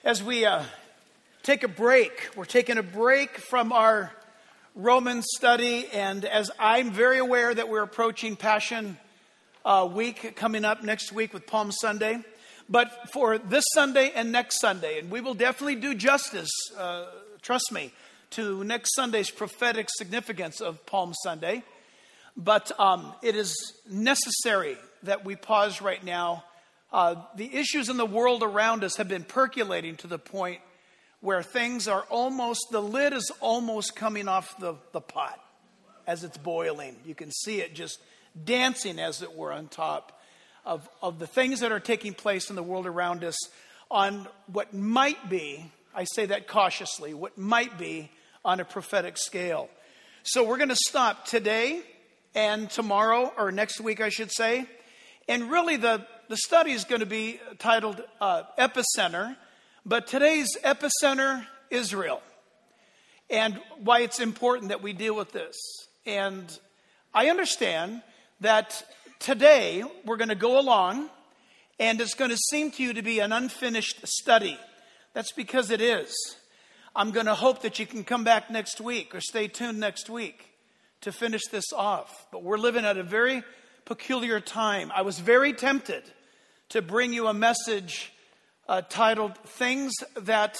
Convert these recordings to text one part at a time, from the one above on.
As we take a break, we're taking a break from our Roman study, and as I'm very aware that we're approaching Passion Week coming up next week with Palm Sunday, but for this Sunday and next Sunday, and we will definitely do justice, trust me, to next Sunday's prophetic significance of Palm Sunday, but it is necessary that we pause right now. The issues in the world around us have been percolating to the point where things are almost, the lid is almost coming off the pot as it's boiling. You can see it just dancing, as it were, on top of the things that are taking place in the world around us on what might be, I say that cautiously, what might be on a prophetic scale. So we're going to stop today and tomorrow, or next week, I should say. And really the study is going to be titled Epicenter, but today's epicenter, Israel, and why it's important that we deal with this. And I understand that today we're going to go along, and it's going to seem to you to be an unfinished study. That's because it is. I'm going to hope that you can come back next week or stay tuned next week to finish this off. But we're living at a very peculiar time. I was very tempted to bring you a message titled "Things That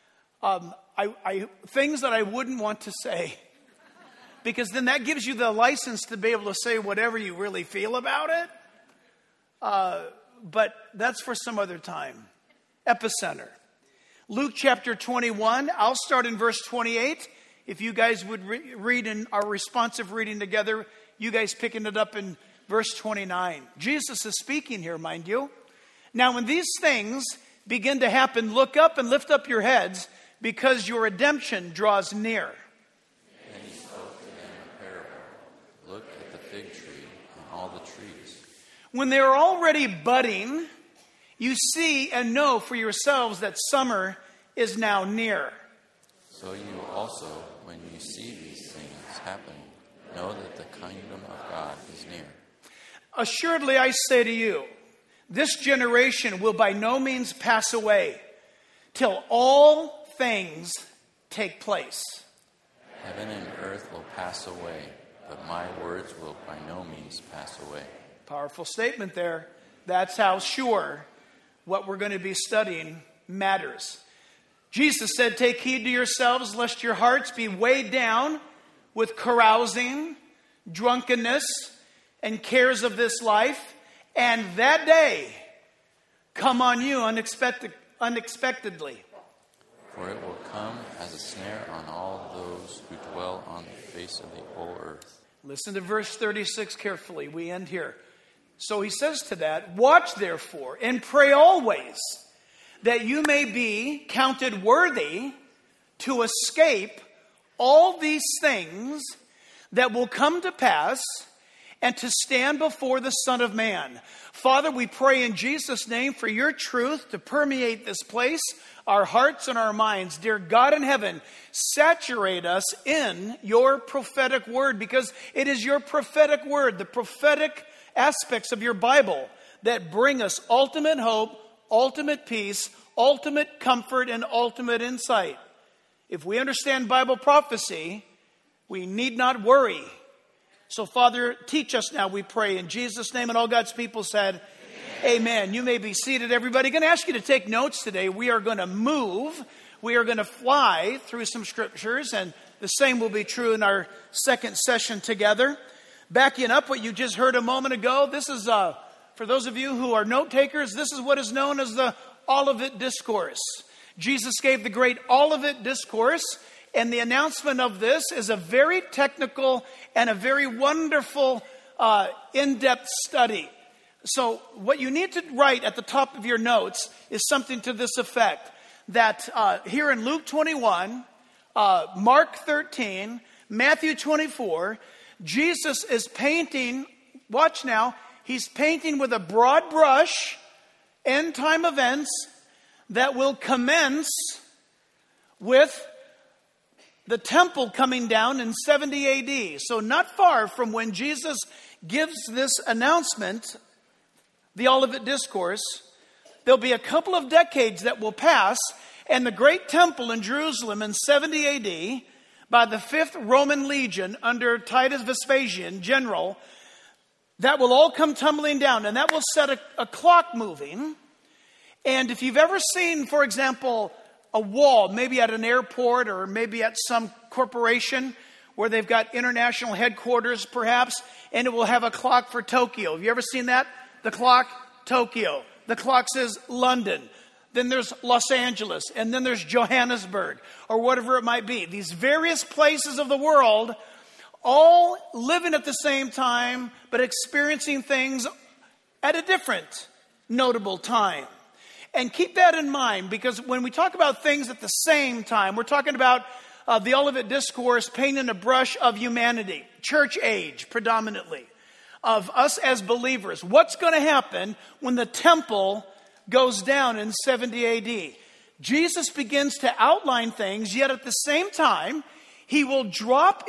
Things That I Wouldn't Want to Say," because then that gives you the license to be able to say whatever you really feel about it. But that's for some other time. Epicenter, Luke chapter 21. I'll start in verse 28. If you guys would read in our responsive reading together, you guys picking it up in verse 29. Jesus is speaking here, mind you. Now, when these things begin to happen, look up and lift up your heads, because your redemption draws near. And he spoke to them a parable. Look at the fig tree and all the trees. When they are already budding, you see and know for yourselves that summer is now near. So you also, when you see these things happen, know that the kingdom of God is near. Assuredly, I say to you, this generation will by no means pass away till all things take place. Heaven and earth will pass away, but my words will by no means pass away. Powerful statement there. That's how sure what we're going to be studying matters. Jesus said, take heed to yourselves, lest your hearts be weighed down with carousing, drunkenness, and cares of this life, and that day come on you unexpectedly. For it will come as a snare on all those who dwell on the face of the whole earth. Listen to verse 36 carefully. We end here. So he says to that, watch therefore and pray always, that you may be counted worthy to escape all these things that will come to pass, and to stand before the Son of Man. Father, we pray in Jesus' name for your truth to permeate this place, our hearts and our minds. Dear God in heaven, saturate us in your prophetic word, because it is your prophetic word, the prophetic aspects of your Bible, that bring us ultimate hope, ultimate peace, ultimate comfort, and ultimate insight. If we understand Bible prophecy, we need not worry. So, Father, teach us now, we pray, in Jesus' name. And all God's people said, Amen. You may be seated, everybody. Going to ask you to take notes today. We are going to move. We are going to fly through some scriptures, and the same will be true in our second session together. Backing up what you just heard a moment ago, this is, for those of you who are note takers, this is what is known as the Olivet Discourse. Jesus gave the great Olivet Discourse, and the announcement of this is a very technical and a very wonderful, in-depth study. So what you need to write at the top of your notes is something to this effect, that here in Luke 21, Mark 13, Matthew 24, Jesus is painting, watch now, he's painting with a broad brush end time events that will commence with the temple coming down in 70 AD. So not far from when Jesus gives this announcement, the Olivet Discourse, there'll be a couple of decades that will pass, and the great temple in Jerusalem in 70 AD by the 5th Roman Legion under Titus Vespasian, general, that will all come tumbling down, and that will set a clock moving. And if you've ever seen, for example, a wall, maybe at an airport or maybe at some corporation where they've got international headquarters perhaps, and it will have a clock for Tokyo. Have you ever seen that? The clock, Tokyo. The clock says London. Then there's Los Angeles, and then there's Johannesburg, or whatever it might be. These various places of the world, all living at the same time, but experiencing things at a different notable time. And keep that in mind, because when we talk about things at the same time, we're talking about the Olivet Discourse painting a brush of humanity, church age predominantly, of us as believers. What's going to happen when the temple goes down in 70 AD? Jesus begins to outline things, yet at the same time, he will drop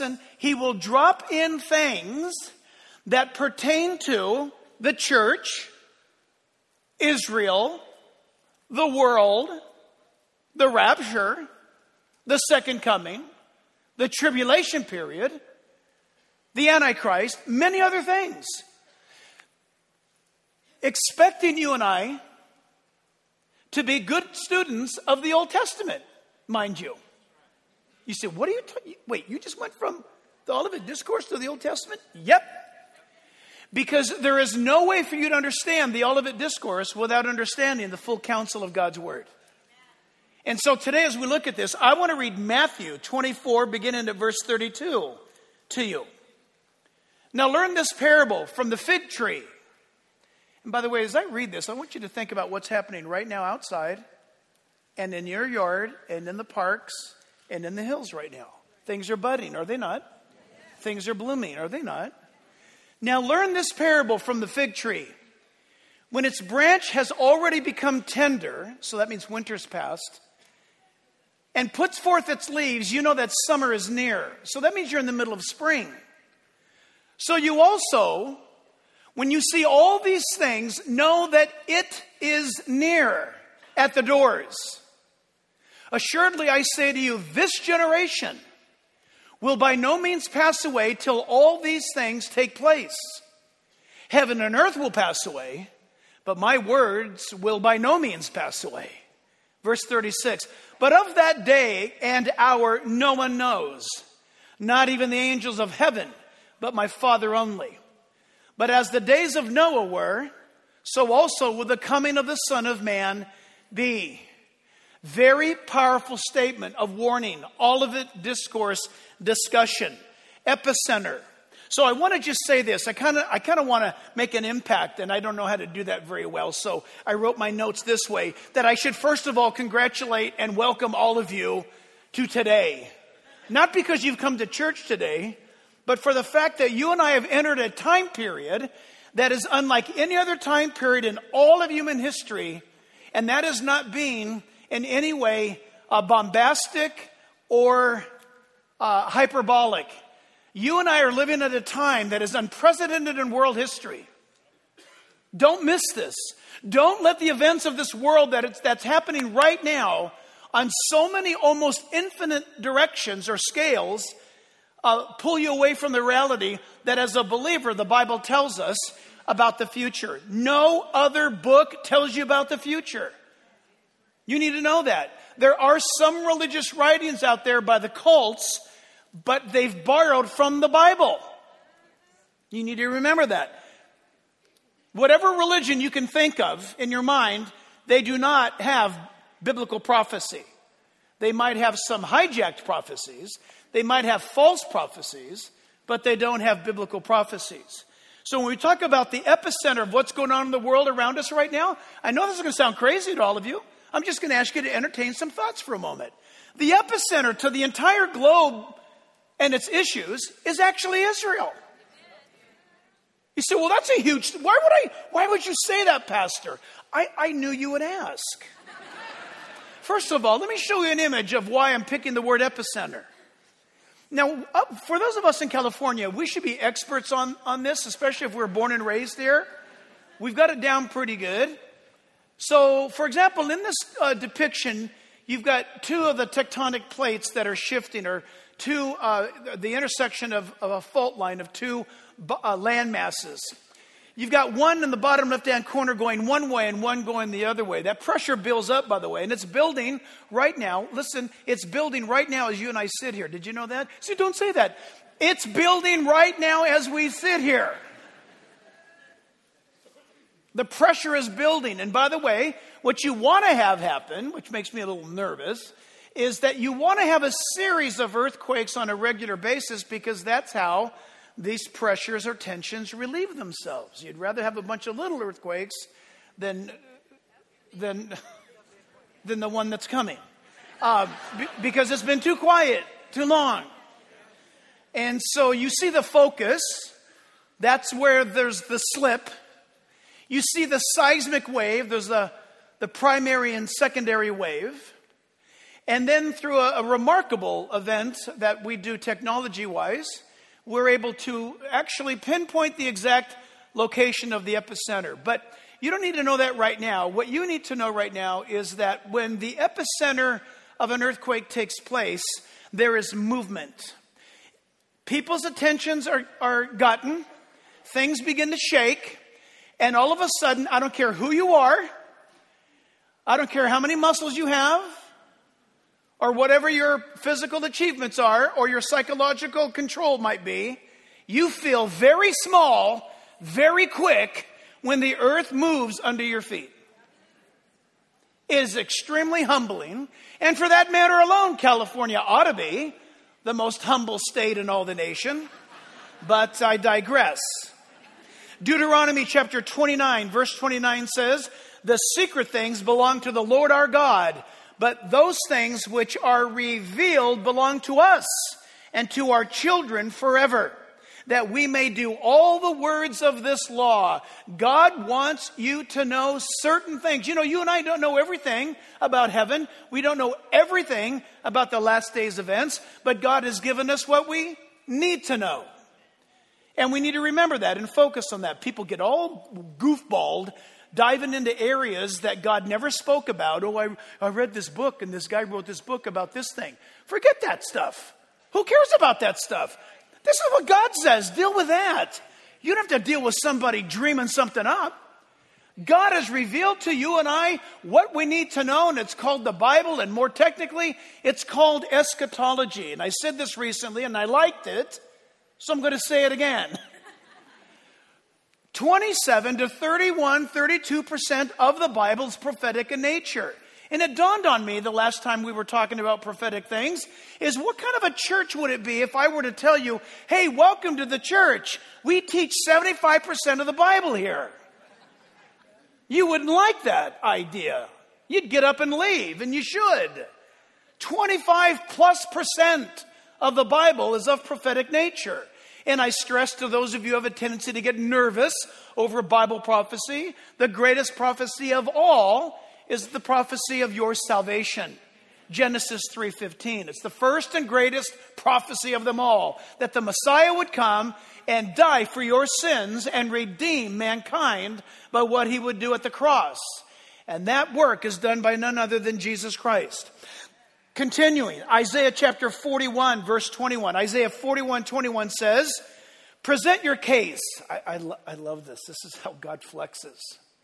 in things that pertain to the church, Israel, the world, the rapture, the second coming, the tribulation period, the Antichrist, many other things. Expecting you and I to be good students of the Old Testament, mind you. You say, what are you talking? Wait, you just went from the Olivet Discourse to the Old Testament? Yep. Because there is no way for you to understand the Olivet Discourse without understanding the full counsel of God's Word. And so today as we look at this, I want to read Matthew 24, beginning at verse 32 to you. Now learn this parable from the fig tree. And by the way, as I read this, I want you to think about what's happening right now outside and in your yard and in the parks and in the hills right now. Things are budding, are they not? Things are blooming, are they not? Now learn this parable from the fig tree. When its branch has already become tender, so that means winter's past, and puts forth its leaves, you know that summer is near. So that means you're in the middle of spring. So you also, when you see all these things, know that it is near at the doors. Assuredly, I say to you, this generation will by no means pass away till all these things take place. Heaven and earth will pass away, but my words will by no means pass away. Verse 36, but of that day and hour no one knows, not even the angels of heaven, but my Father only. But as the days of Noah were, so also will the coming of the Son of Man be. Very powerful statement of warning. Olivet Discourse discussion. Epicenter. So I want to just say this. I kind of want to make an impact, and I don't know how to do that very well. So I wrote my notes this way, that I should first of all congratulate and welcome all of you to today. Not because you've come to church today, but for the fact that you and I have entered a time period that is unlike any other time period in all of human history, and that is not being in any way bombastic or hyperbolic. You and I are living at a time that is unprecedented in world history. Don't miss this. Don't let the events of this world that's happening right now on so many almost infinite directions or scales pull you away from the reality that as a believer, the Bible tells us about the future. No other book tells you about the future. You need to know that. There are some religious writings out there by the cults, but they've borrowed from the Bible. You need to remember that. Whatever religion you can think of in your mind, they do not have biblical prophecy. They might have some hijacked prophecies. They might have false prophecies, but they don't have biblical prophecies. So when we talk about the epicenter of what's going on in the world around us right now, I know this is going to sound crazy to all of you. I'm just going to ask you to entertain some thoughts for a moment. The epicenter to the entire globe and its issues is actually Israel. You say, well, that's a huge... Why would you say that, Pastor? I knew you would ask. First of all, let me show you an image of why I'm picking the word epicenter. Now, for those of us in California, we should be experts on this, especially if we're born and raised here. We've got it down pretty good. So, for example, in this depiction, you've got two of the tectonic plates that are shifting, or the intersection of a fault line of two land masses. You've got one in the bottom left-hand corner going one way and one going the other way. That pressure builds up, by the way, and it's building right now. Listen, it's building right now as you and I sit here. Did you know that? See, don't say that. It's building right now as we sit here. The pressure is building. And by the way, what you want to have happen, which makes me a little nervous, is that you want to have a series of earthquakes on a regular basis, because that's how these pressures or tensions relieve themselves. You'd rather have a bunch of little earthquakes than the one that's coming. Because it's been too quiet, too long. And so you see the focus. That's where there's the slip. You see the seismic wave. There's the primary and secondary wave. And then through a remarkable event that we do technology-wise, we're able to actually pinpoint the exact location of the epicenter. But you don't need to know that right now. What you need to know right now is that when the epicenter of an earthquake takes place, there is movement. People's attentions are gotten. Things begin to shake. And all of a sudden, I don't care who you are. I don't care how many muscles you have, or whatever your physical achievements are, or your psychological control might be, you feel very small, very quick, when the earth moves under your feet. It is extremely humbling. And for that matter alone, California ought to be the most humble state in all the nation. But I digress. Deuteronomy chapter 29, verse 29 says, "The secret things belong to the Lord our God, but those things which are revealed belong to us and to our children forever, that we may do all the words of this law." God wants you to know certain things. You know, you and I don't know everything about heaven. We don't know everything about the last days events, but God has given us what we need to know. And we need to remember that and focus on that. People get all goofballed diving into areas that God never spoke about. Oh, I read this book and this guy wrote this book about this thing. Forget that stuff. Who cares about that stuff? This is what God says. Deal with that. You don't have to deal with somebody dreaming something up. God has revealed to you and I what we need to know, and it's called the Bible, and more technically, it's called eschatology. And I said this recently, and I liked it, so I'm going to say it again. 27 to 31, 32% of the Bible is prophetic in nature. And it dawned on me the last time we were talking about prophetic things is, what kind of a church would it be if I were to tell you, hey, welcome to the church. We teach 75% of the Bible here. You wouldn't like that idea. You'd get up and leave, and you should. 25+% of the Bible is of prophetic nature. And I stress to those of you who have a tendency to get nervous over Bible prophecy, the greatest prophecy of all is the prophecy of your salvation. Genesis 3:15. It's the first and greatest prophecy of them all, that the Messiah would come and die for your sins and redeem mankind by what he would do at the cross. And that work is done by none other than Jesus Christ. Continuing, Isaiah chapter 41, verse 21. Isaiah 41:21 says, present your case. I love this. This is how God flexes.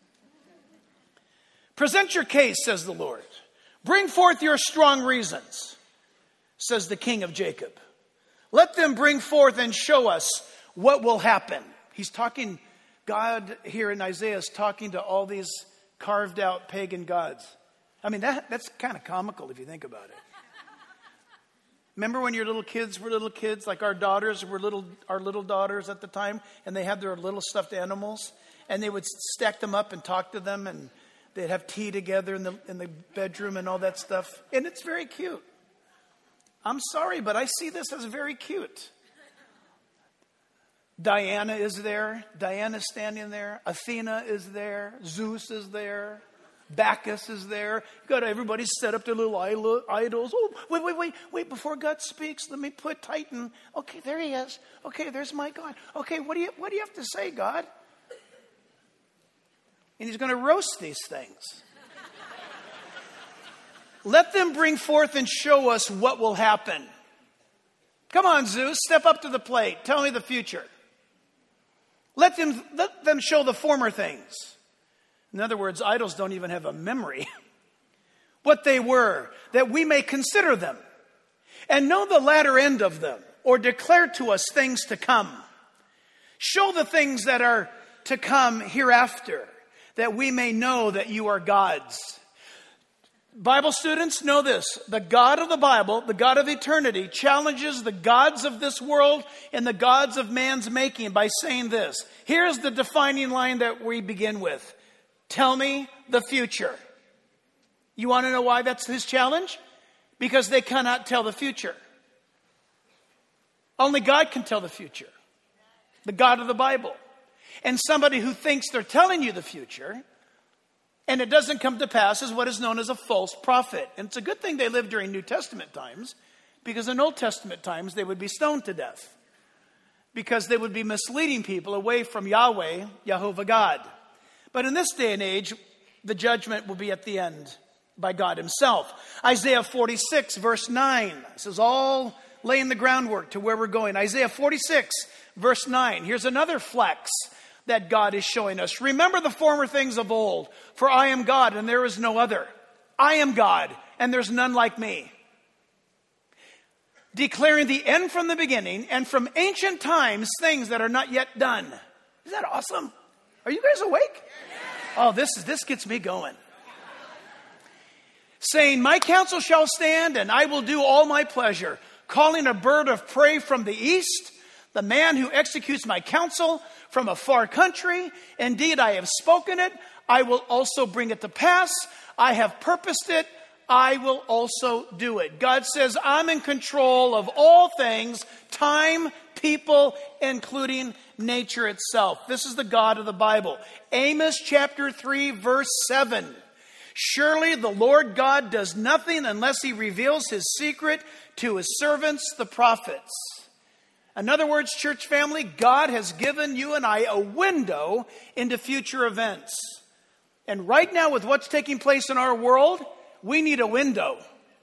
Present your case, says the Lord. Bring forth your strong reasons, says the King of Jacob. Let them bring forth and show us what will happen. He's talking, God here in Isaiah is talking to all these carved out pagan gods. I mean, that's kind of comical if you think about it. Remember when your little kids were little kids, like our daughters were our little daughters at the time, and they had their little stuffed animals, and they would stack them up and talk to them, and they'd have tea together in the bedroom and all that stuff. And it's very cute. I'm sorry, but I see this as very cute. Diana is there. Diana's standing there. Athena is there. Zeus is there. Bacchus is there. You got everybody set up their little idols. Oh, wait! Before God speaks, let me put Titan. Okay, there he is. Okay, there's my God. Okay, what do you have to say, God? And he's going to roast these things. let them bring forth and show us what will happen. Come on, Zeus, step up to the plate. Tell me the future. Let them show the former things. In other words, idols don't even have a memory. What they were, that we may consider them and know the latter end of them, or declare to us things to come. Show the things that are to come hereafter, that we may know that you are gods. Bible students, know this. The God of the Bible, the God of eternity, challenges the gods of this world and the gods of man's making by saying this. Here's the defining line that we begin with. Tell me the future. You want to know why that's his challenge? Because they cannot tell the future. Only God can tell the future. The God of the Bible. And somebody who thinks they're telling you the future and it doesn't come to pass is what is known as a false prophet. And it's a good thing they lived during New Testament times, because in Old Testament times they would be stoned to death because they would be misleading people away from Yahweh, Jehovah God. But in this day and age, the judgment will be at the end by God himself. Isaiah 46 verse 9. This is all laying the groundwork to where we're going. Isaiah 46 verse 9. Here's another flex that God is showing us. Remember the former things of old, for I am God and there is no other. I am God and there's none like me. Declaring the end from the beginning and from ancient times things that are not yet done. Isn't that awesome? Are you guys awake? Oh, this gets me going. Saying, my counsel shall stand and I will do all my pleasure. Calling a bird of prey from the east, the man who executes my counsel from a far country. Indeed, I have spoken it. I will also bring it to pass. I have purposed it. I will also do it. God says, I'm in control of all things, time, people, including nature itself. This is the God of the Bible. Amos chapter 3, verse 7. Surely the Lord God does nothing unless he reveals his secret to his servants, the prophets. In other words, church family, God has given you and I a window into future events. And right now, with what's taking place in our world, we need a window.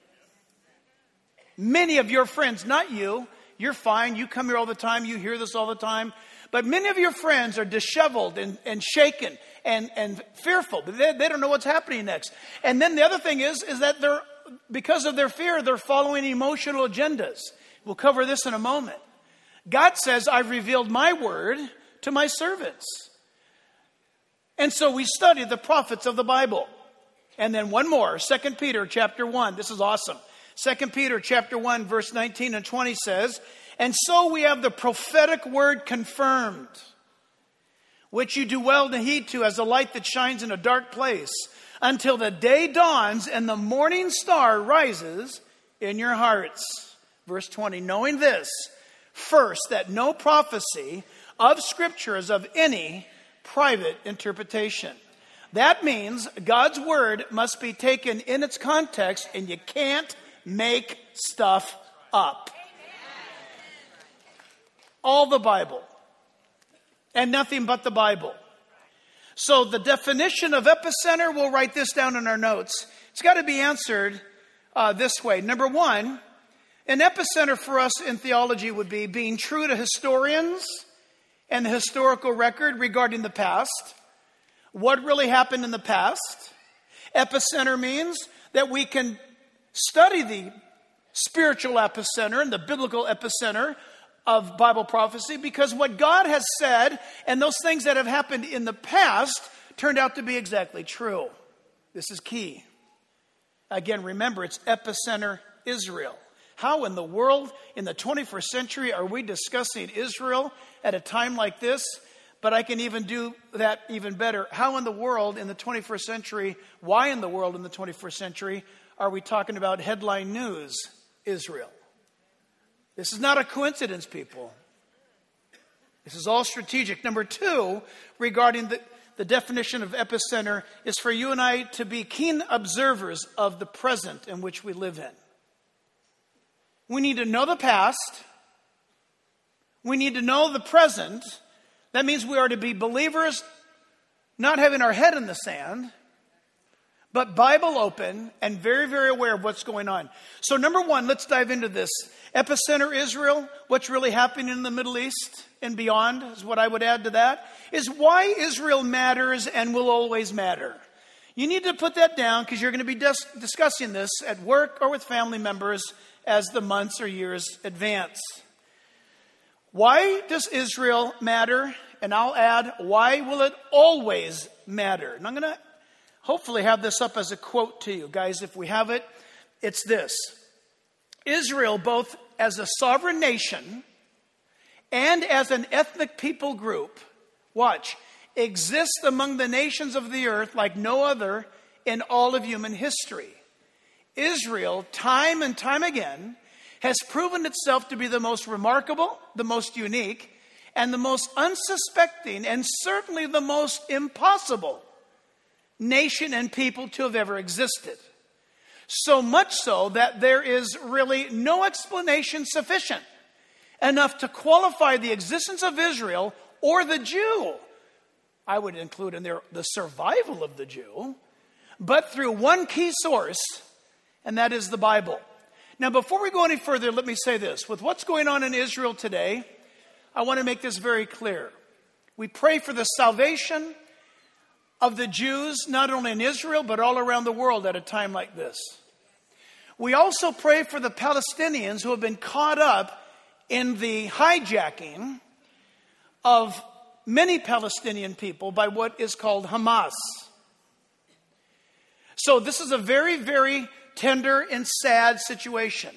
Many of your friends, not you, you're fine, you come here all the time, you hear this all the time, but many of your friends are disheveled and shaken and fearful. They don't know what's happening next. And then the other thing is that because of their fear, they're following emotional agendas. We'll cover this in a moment. God says, I've revealed my word to my servants. And so we study the prophets of the Bible. And then one more, 2 Peter chapter 1. This is awesome. 2 Peter chapter 1, verse 19 and 20 says, and so we have the prophetic word confirmed, which you do well to heed to as a light that shines in a dark place, until the day dawns and the morning star rises in your hearts. Verse 20, knowing this, first, that no prophecy of Scripture is of any private interpretation. That means God's word must be taken in its context, and you can't make stuff up. All the Bible, and nothing but the Bible. So the definition of epicenter, we'll write this down in our notes. It's got to be answered this way. Number one, an epicenter for us in theology would be being true to historians and the historical record regarding the past. What really happened in the past? Epicenter means that we can study the spiritual epicenter and the biblical epicenter of Bible prophecy, because what God has said and those things that have happened in the past turned out to be exactly true. This is key. Again, remember, it's epicenter Israel. How in the world in the 21st century are we discussing Israel at a time like this? But I can even do that even better. How in the world in the 21st century, why in the world in the 21st century are we talking about headline news, Israel? This is not a coincidence, people. This is all strategic. Number two, regarding the definition of epicenter, is for you and I to be keen observers of the present in which we live in. We need to know the past. We need to know the present. That means we are to be believers, not having our head in the sand, but Bible open and very, very aware of what's going on. So number one, let's dive into this. Epicenter Israel, what's really happening in the Middle East and beyond is what I would add to that, is why Israel matters and will always matter. You need to put that down because you're going to be discussing this at work or with family members as the months or years advance. Why does Israel matter? And I'll add, why will it always matter? And I'm going to hopefully have this up as a quote to you. Guys, if we have it, it's this. Israel, both as a sovereign nation and as an ethnic people group, watch, exists among the nations of the earth like no other in all of human history. Israel, time and time again, has proven itself to be the most remarkable, the most unique, and the most unsuspecting, and certainly the most impossible nation and people to have ever existed. So much so that there is really no explanation sufficient enough to qualify the existence of Israel or the Jew. I would include in there the survival of the Jew, but through one key source, and that is the Bible. Now, before we go any further, let me say this. With what's going on in Israel today, I want to make this very clear. We pray for the salvation of the Jews, not only in Israel, but all around the world at a time like this. We also pray for the Palestinians who have been caught up in the hijacking of many Palestinian people by what is called Hamas. So this is a very, very tender and sad situation.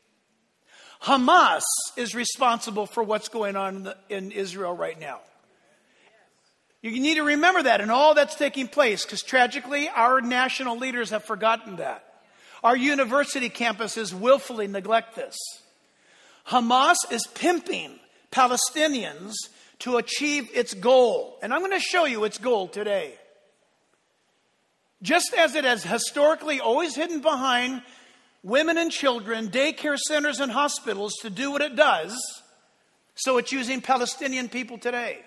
Hamas is responsible for what's going on in Israel right now. You need to remember that and all that's taking place, because tragically our national leaders have forgotten that. Our university campuses willfully neglect this. Hamas is pimping Palestinians to achieve its goal. And I'm going to show you its goal today. Just as it has historically always hidden behind women and children, daycare centers and hospitals to do what it does, so it's using Palestinian people today.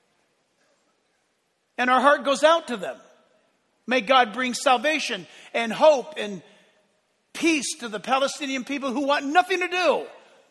And our heart goes out to them. May God bring salvation and hope and peace to the Palestinian people who want nothing to do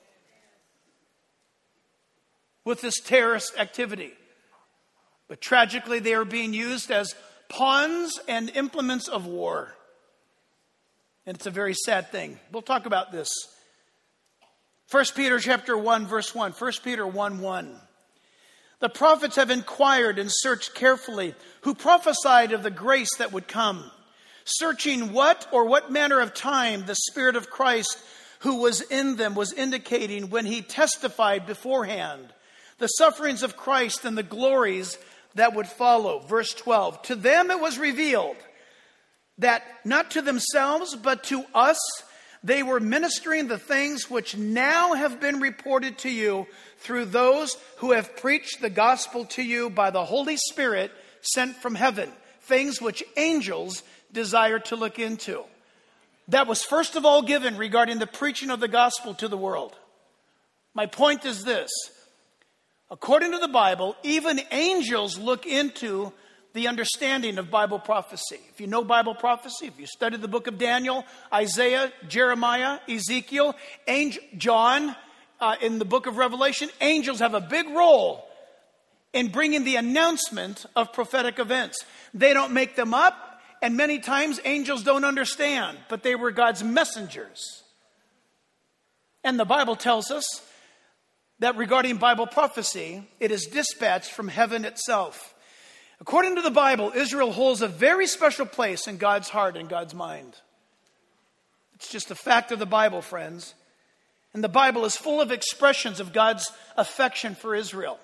with this terrorist activity. But tragically, they are being used as pawns and implements of war. And it's a very sad thing. We'll talk about this. 1 Peter chapter 1, verse 1. 1 Peter 1:1. The prophets have inquired and searched carefully, who prophesied of the grace that would come, searching what manner of time the Spirit of Christ who was in them was indicating when he testified beforehand the sufferings of Christ and the glories that would follow. Verse 12, to them it was revealed that not to themselves, but to us, they were ministering the things which now have been reported to you through those who have preached the gospel to you by the Holy Spirit sent from heaven, things which angels desire to look into. That was first of all given regarding the preaching of the gospel to the world. My point is this. According to the Bible, even angels look into the understanding of Bible prophecy. If you know Bible prophecy, if you study the book of Daniel, Isaiah, Jeremiah, Ezekiel, John, in the book of Revelation, angels have a big role in bringing the announcement of prophetic events. They don't make them up, and many times angels don't understand, but they were God's messengers. And the Bible tells us that regarding Bible prophecy, it is dispatched from heaven itself. According to the Bible, Israel holds a very special place in God's heart and God's mind. It's just a fact of the Bible, friends. And the Bible is full of expressions of God's affection for Israel.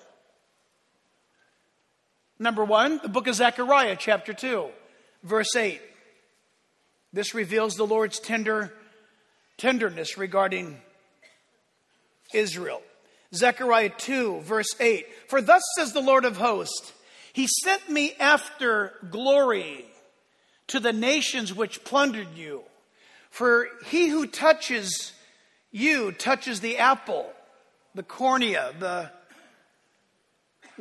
Number one, the book of Zechariah, chapter 2, verse 8. This reveals the Lord's tenderness regarding Israel. Zechariah 2, verse 8. For thus says the Lord of hosts, he sent me after glory to the nations which plundered you. For he who touches you touches the apple, the cornea, the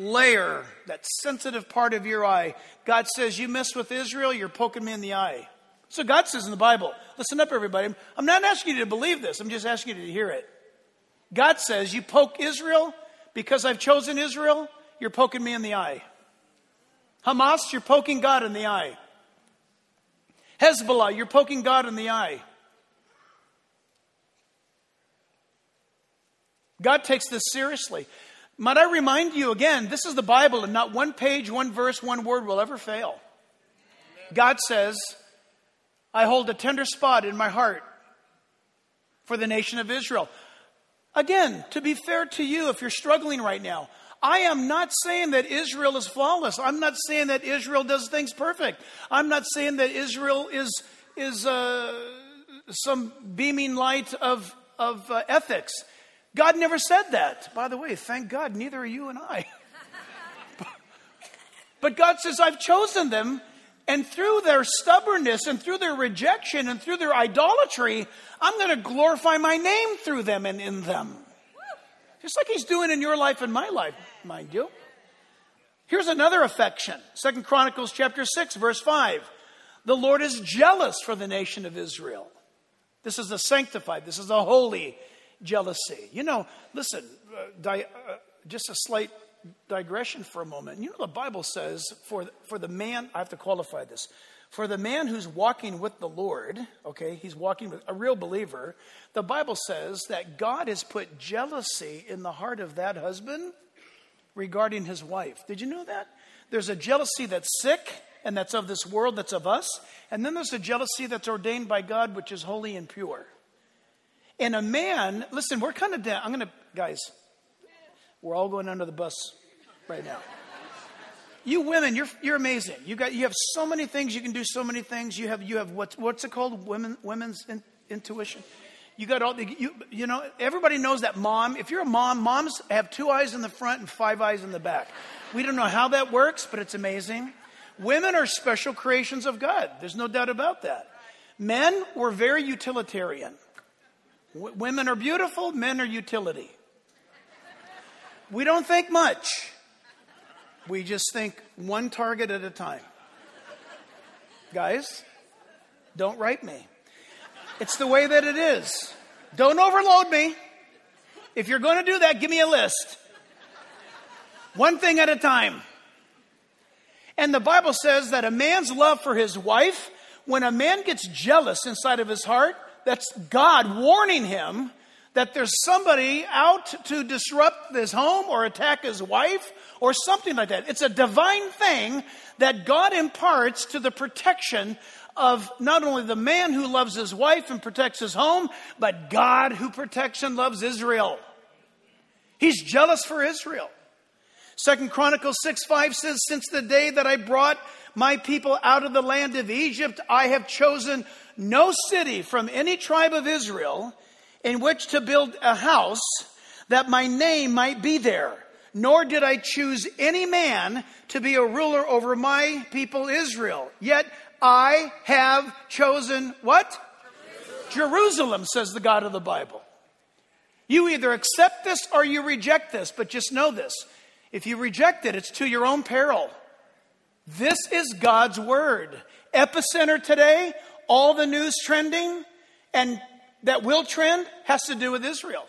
layer, that sensitive part of your eye. God says, you mess with Israel, you're poking me in the eye. So God says in the Bible, listen up everybody, I'm not asking you to believe this, I'm just asking you to hear it. God says, you poke Israel because I've chosen Israel, you're poking me in the eye. Hamas, you're poking God in the eye. Hezbollah, you're poking God in the eye. God takes this seriously. Might I remind you again, this is the Bible and not one page, one verse, one word will ever fail. God says, I hold a tender spot in my heart for the nation of Israel. Again, to be fair to you, if you're struggling right now, I am not saying that Israel is flawless. I'm not saying that Israel does things perfect. I'm not saying that Israel is some beaming light of ethics. God never said that. By the way, thank God, neither are you and I. But God says, I've chosen them, and through their stubbornness and through their rejection and through their idolatry, I'm going to glorify my name through them and in them. Just like he's doing in your life and my life, mind you. Here's another affection. 2 Chronicles chapter 6, verse 5. The Lord is jealous for the nation of Israel. This is a sanctified, this is a holy jealousy. You know, listen, just a slight digression for a moment. You know, the Bible says for the man, I have to qualify this, for the man who's walking with the Lord, okay, he's walking with a real believer, the Bible says that God has put jealousy in the heart of that husband regarding his wife. Did you know that? There's a jealousy that's sick and that's of this world, that's of us. And then there's a jealousy that's ordained by God, which is holy and pure. And a man, listen, we're kind of down. Guys, we're all going under the bus right now. You women, you're amazing. You have so many things. You can do so many things. You have what's it called? Women's intuition. You got all you know. Everybody knows that mom. If you're a mom, moms have 2 eyes in the front and 5 eyes in the back. We don't know how that works, but it's amazing. Women are special creations of God. There's no doubt about that. Men were very utilitarian. Women are beautiful, men are utility. We don't think much. We just think one target at a time. Guys, don't write me. It's the way that it is. Don't overload me. If you're going to do that, give me a list. One thing at a time. And the Bible says that a man's love for his wife, when a man gets jealous inside of his heart, that's God warning him that there's somebody out to disrupt his home or attack his wife or something like that. It's a divine thing that God imparts to the protection of not only the man who loves his wife and protects his home, but God who protects and loves Israel. He's jealous for Israel. 2 Chronicles 6:5 says, since the day that I brought my people out of the land of Egypt, I have chosen no city from any tribe of Israel in which to build a house that my name might be there. Nor did I choose any man to be a ruler over my people Israel. Yet I have chosen what? Jerusalem, says the God of the Bible. You either accept this or you reject this, but just know this. If you reject it, it's to your own peril. This is God's word. Epicenter today, all the news trending and that will trend has to do with Israel.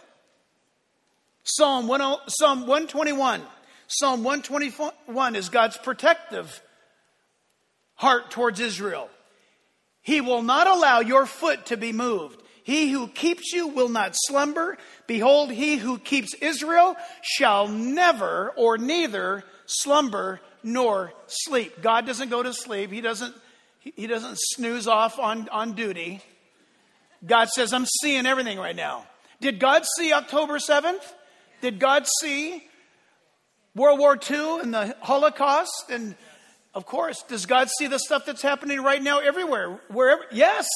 Psalm 121. Psalm 121 is God's protective heart towards Israel. He will not allow your foot to be moved. He who keeps you will not slumber. Behold, he who keeps Israel shall never or neither slumber nor sleep. God doesn't go to sleep. He doesn't snooze off on duty. God says, I'm seeing everything right now. Did God see October 7th? Did God see World War II and the Holocaust? And of course, does God see the stuff that's happening right now everywhere? Wherever? Yes.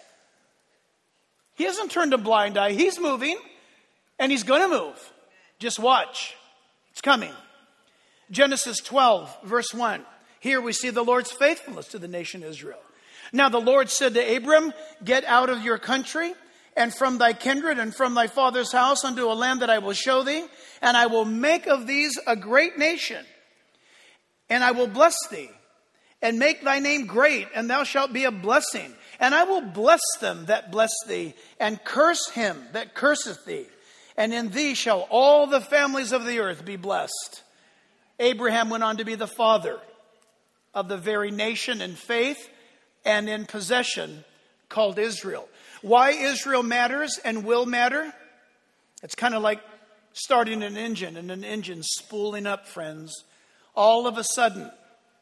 He hasn't turned a blind eye. He's moving, and he's going to move. Just watch. It's coming. Genesis 12, verse 1. Here we see the Lord's faithfulness to the nation Israel. Now the Lord said to Abram, get out of your country and from thy kindred and from thy father's house unto a land that I will show thee, and I will make of these a great nation, and I will bless thee, and make thy name great, and thou shalt be a blessing. And I will bless them that bless thee, and curse him that curseth thee. And in thee shall all the families of the earth be blessed. Abraham went on to be the father of the very nation in faith and in possession called Israel. Why Israel matters and will matter? It's kind of like starting an engine and an engine spooling up, friends. All of a sudden,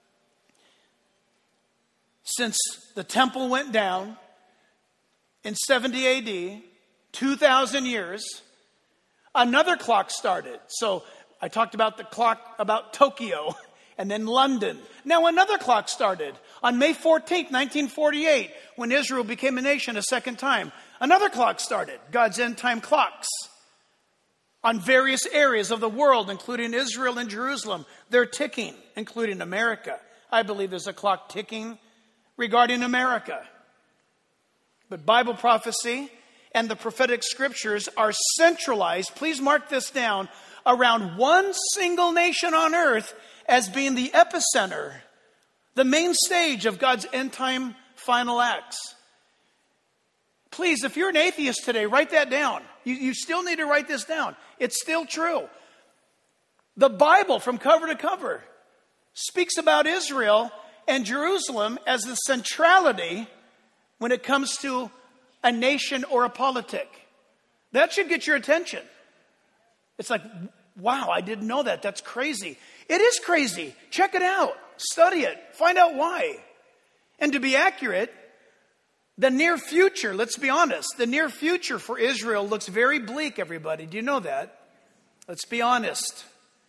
since the temple went down in 70 AD, 2,000 years, another clock started. So I talked about the clock about Tokyo and then London. Now another clock started on May 14th, 1948, when Israel became a nation a second time. Another clock started, God's end time clocks. On various areas of the world, including Israel and Jerusalem, they're ticking, including America. I believe there's a clock ticking regarding America. But Bible prophecy and the prophetic scriptures are centralized, please mark this down, around one single nation on earth as being the epicenter, the main stage of God's end time final acts. Please, if you're an atheist today, write that down. You still need to write this down. It's still true. The Bible, from cover to cover, speaks about Israel and Jerusalem as the centrality when it comes to a nation or a politic. That should get your attention. It's like, wow, I didn't know that. That's crazy. It is crazy. Check it out. Study it. Find out why. And to be accurate, the near future, let's be honest, the near future for Israel looks very bleak, everybody. Do you know that? Let's be honest.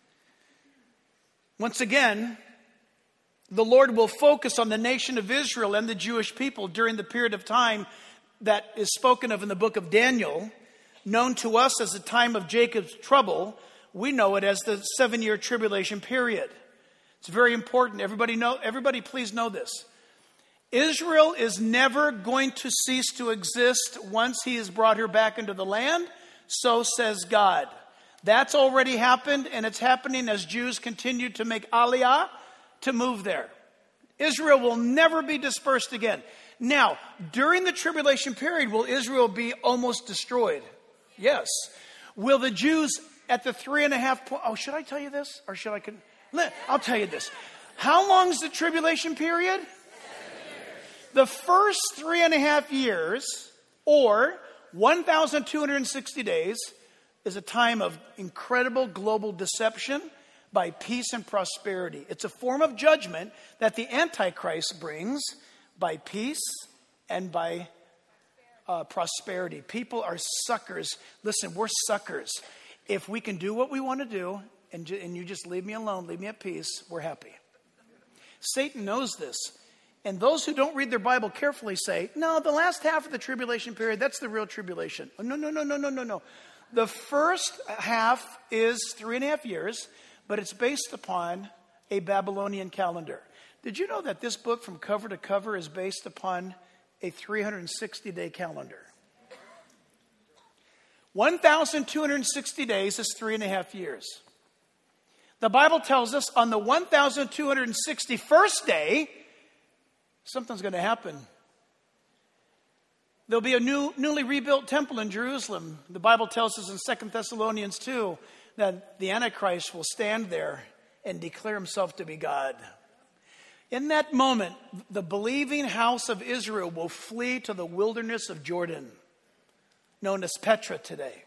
Once again, the Lord will focus on the nation of Israel and the Jewish people during the period of time that is spoken of in the book of Daniel, known to us as the time of Jacob's trouble. We know it as the 7-year tribulation period. It's very important. Everybody please know this. Israel is never going to cease to exist once he has brought her back into the land. So says God. That's already happened, and it's happening as Jews continue to make aliyah to move there. Israel will never be dispersed again. Now, during the tribulation period, will Israel be almost destroyed? Yes. Will the Jews at the 3.5 point... Oh, should I tell you this? Or should I... I'll tell you this. How long is the tribulation period? The first 3.5 years, or 1,260 days, is a time of incredible global deception by peace and prosperity. It's a form of judgment that the Antichrist brings by peace and by prosperity. People are suckers. Listen, we're suckers. If we can do what we want to do, and you just leave me alone, leave me at peace, we're happy. Satan knows this. And those who don't read their Bible carefully say, no, the last half of the tribulation period, that's the real tribulation. Oh, no. The first half is 3.5 years, but it's based upon a Babylonian calendar. Did you know that this book from cover to cover is based upon a 360-day calendar? 1,260 days is 3.5 years. The Bible tells us on the 1,261st day, something's going to happen. There'll be a newly rebuilt temple in Jerusalem. The Bible tells us in 2 Thessalonians 2 that the Antichrist will stand there and declare himself to be God. In that moment, the believing house of Israel will flee to the wilderness of Jordan, known as Petra today.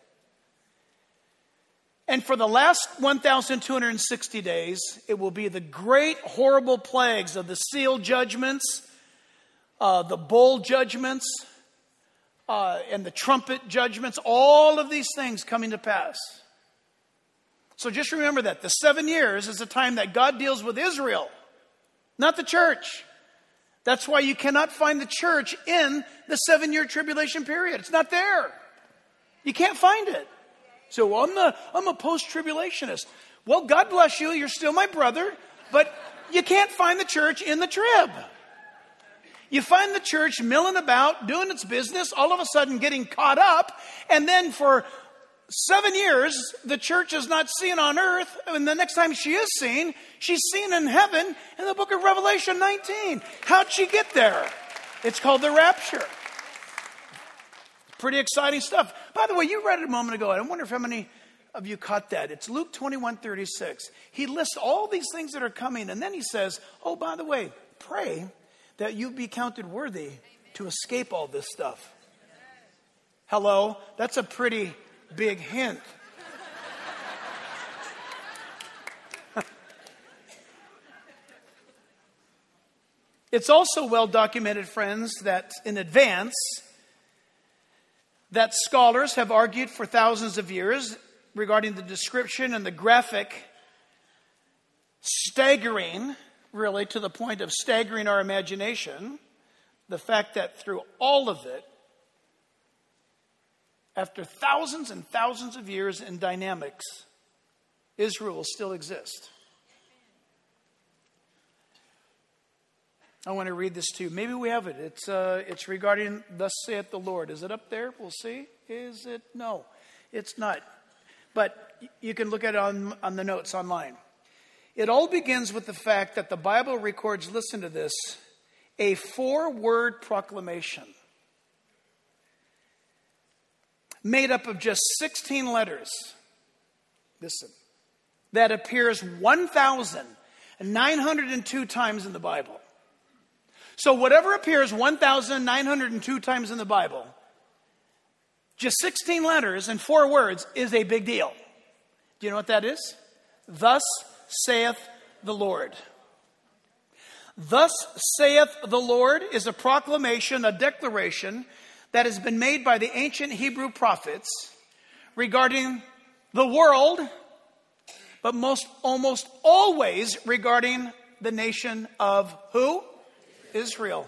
And for the last 1,260 days, it will be the great horrible plagues of the seal judgments, the bowl judgments, and the trumpet judgments, all of these things coming to pass. So just remember that. The 7 years is the time that God deals with Israel, not the church. That's why you cannot find the church in the 7-year tribulation period. It's not there. You can't find it. So well, I'm a post-tribulationist. Well, God bless you. You're still my brother. But you can't find the church in the trib. You find the church milling about, doing its business, all of a sudden getting caught up. And then for 7 years, the church is not seen on earth. And the next time she is seen, she's seen in heaven in the book of Revelation 19. How'd she get there? It's called the rapture. Pretty exciting stuff. By the way, you read it a moment ago. I wonder if how many of you caught that. It's Luke 21:36. He lists all these things that are coming, and then he says, oh, by the way, pray that you be counted worthy to escape all this stuff. Hello? That's a pretty big hint. It's also well documented, friends, that in advance, that scholars have argued for thousands of years regarding the description and the graphic, staggering, really to the point of staggering our imagination, the fact that through all of it, after thousands and thousands of years in dynamics, Israel will still exist. I want to read this to you. Maybe we have it. It's regarding thus saith the Lord. Is it up there? We'll see. Is it? No, it's not. But you can look at it on the notes online. It all begins with the fact that the Bible records, listen to this, a 4-word proclamation made up of just 16 letters. Listen. That appears 1,902 times in the Bible. So whatever appears 1,902 times in the Bible, just 16 letters and 4 words is a big deal. Do you know what that is? Thus saith the Lord. Thus saith the Lord is a proclamation, a declaration that has been made by the ancient Hebrew prophets regarding the world, but almost always regarding the nation of who? Israel.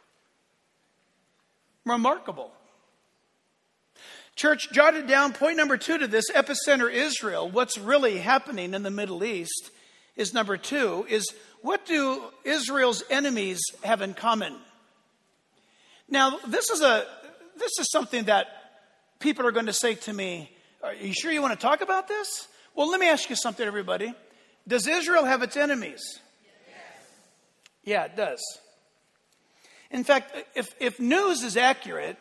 Remarkable. Church, jotted down point number 2 to this, epicenter Israel. What's really happening in the Middle East is number 2, is what do Israel's enemies have in common? Now, this is something that people are going to say to me, are you sure you want to talk about this? Well, let me ask you something, everybody. Does Israel have its enemies? Yes. Yeah, it does. In fact, if news is accurate,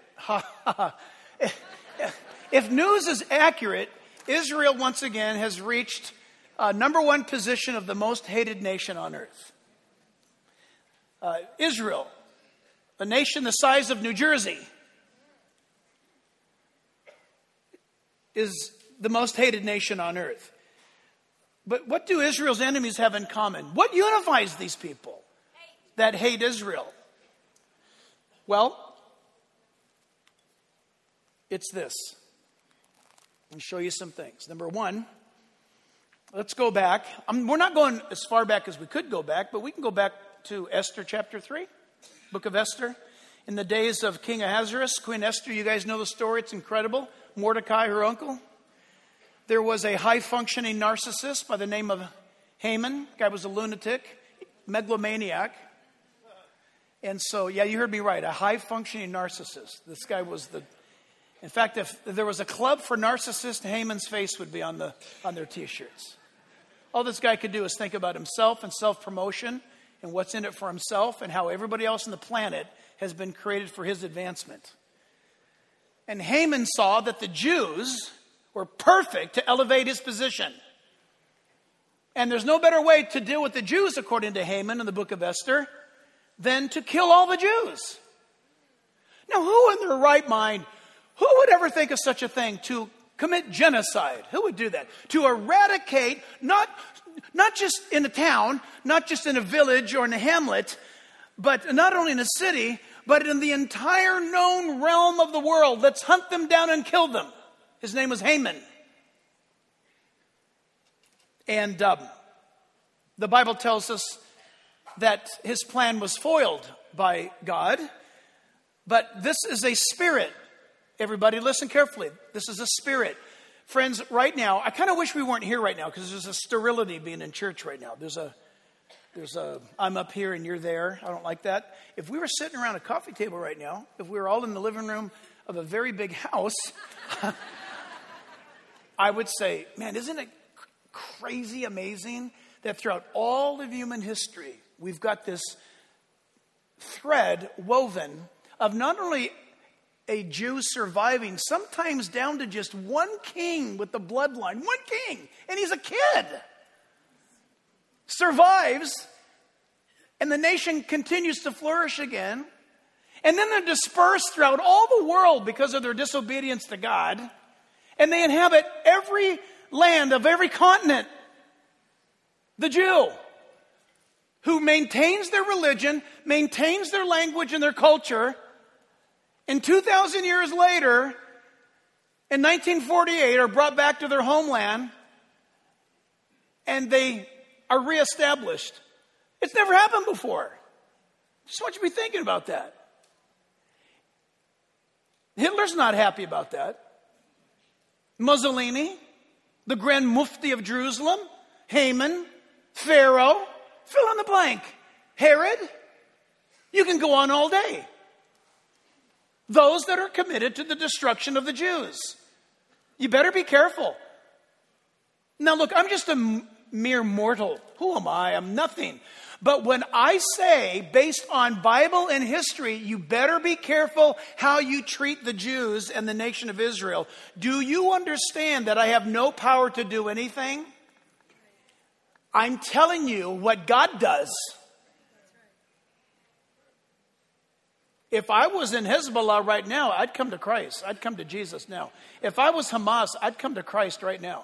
if news is accurate, Israel once again has reached number 1 position of the most hated nation on earth. Israel, a nation the size of New Jersey, is the most hated nation on earth. But what do Israel's enemies have in common? What unifies these people that hate Israel? Well, it's this. Let me show you some things. Number 1, let's go back. We're not going as far back as we could go back, but we can go back to Esther chapter 3, book of Esther. In the days of King Ahasuerus, Queen Esther, you guys know the story. It's incredible. Mordecai, her uncle. There was a high-functioning narcissist by the name of Haman. The guy was a lunatic, megalomaniac. And so, yeah, you heard me right, a high-functioning narcissist. This guy was in fact, if there was a club for narcissists, Haman's face would be on their T-shirts. All this guy could do is think about himself and self-promotion and what's in it for himself and how everybody else on the planet has been created for his advancement. And Haman saw that the Jews were perfect to elevate his position. And there's no better way to deal with the Jews, according to Haman in the book of Esther, than to kill all the Jews. Now, who in their right mind, who would ever think of such a thing, to commit genocide? Who would do that? To eradicate, not just in a town, not just in a village or in a hamlet, but not only in a city, but in the entire known realm of the world. Let's hunt them down and kill them. His name was Haman. And the Bible tells us that his plan was foiled by God. But this is a spirit. Everybody listen carefully. This is a spirit. Friends, right now, I kind of wish we weren't here right now because there's a sterility being in church right now. There's a I'm up here and you're there. I don't like that. If we were sitting around a coffee table right now, if we were all in the living room of a very big house, I would say, man, isn't it crazy amazing that throughout all of human history, we've got this thread woven of not only a Jew surviving, sometimes down to just one king with the bloodline, one king, and he's a kid, survives, and the nation continues to flourish again. And then they're dispersed throughout all the world because of their disobedience to God. And they inhabit every land of every continent. The Jew, who maintains their religion, maintains their language and their culture. And 2,000 years later, in 1948, are brought back to their homeland. And they are reestablished. It's never happened before. Just want you to be thinking about that. Hitler's not happy about that. Mussolini, the Grand Mufti of Jerusalem, Haman, Pharaoh, fill in the blank, Herod, you can go on all day. Those that are committed to the destruction of the Jews. You better be careful. Now look, I'm just a mere mortal. Who am I? I'm nothing. But when I say, based on Bible and history, you better be careful how you treat the Jews and the nation of Israel. Do you understand that I have no power to do anything? I'm telling you what God does. If I was in Hezbollah right now, I'd come to Christ. I'd come to Jesus now. If I was Hamas, I'd come to Christ right now.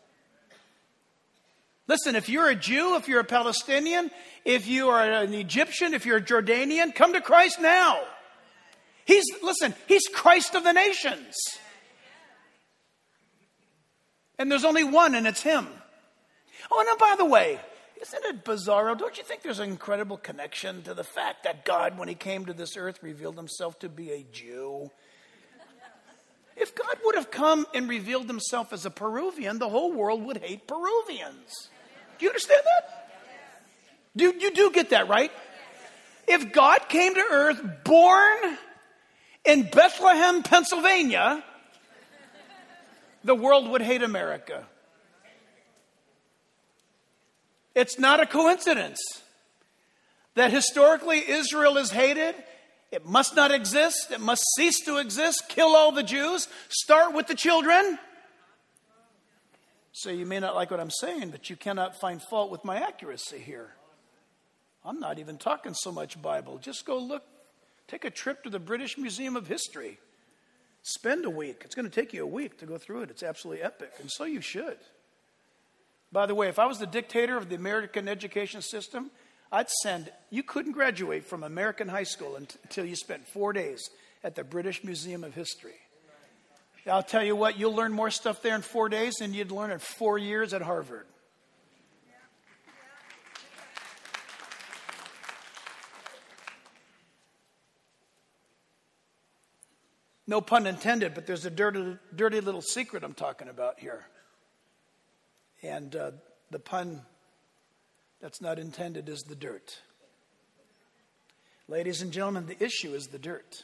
Listen, if you're a Jew, if you're a Palestinian, if you are an Egyptian, if you're a Jordanian, come to Christ now. He's Christ of the nations. And there's only one, and it's him. Oh, and by the way, isn't it bizarro? Don't you think there's an incredible connection to the fact that God, when he came to this earth, revealed himself to be a Jew? If God would have come and revealed himself as a Peruvian, the whole world would hate Peruvians. Do you understand that? You do get that, right? If God came to earth born in Bethlehem, Pennsylvania, the world would hate America. It's not a coincidence that historically Israel is hated. It must not exist. It must cease to exist. Kill all the Jews. Start with the children. So you may not like what I'm saying, but you cannot find fault with my accuracy here. I'm not even talking so much Bible. Just go look. Take a trip to the British Museum of History. Spend a week. It's going to take you a week to go through it. It's absolutely epic, and so you should. By the way, if I was the dictator of the American education system, you couldn't graduate from American high school until you spent 4 days at the British Museum of History. I'll tell you what, you'll learn more stuff there in 4 days than you'd learn in 4 years at Harvard. No pun intended, but there's a dirty little secret I'm talking about here. And the pun that's not intended is the dirt. Ladies and gentlemen, the issue is the dirt.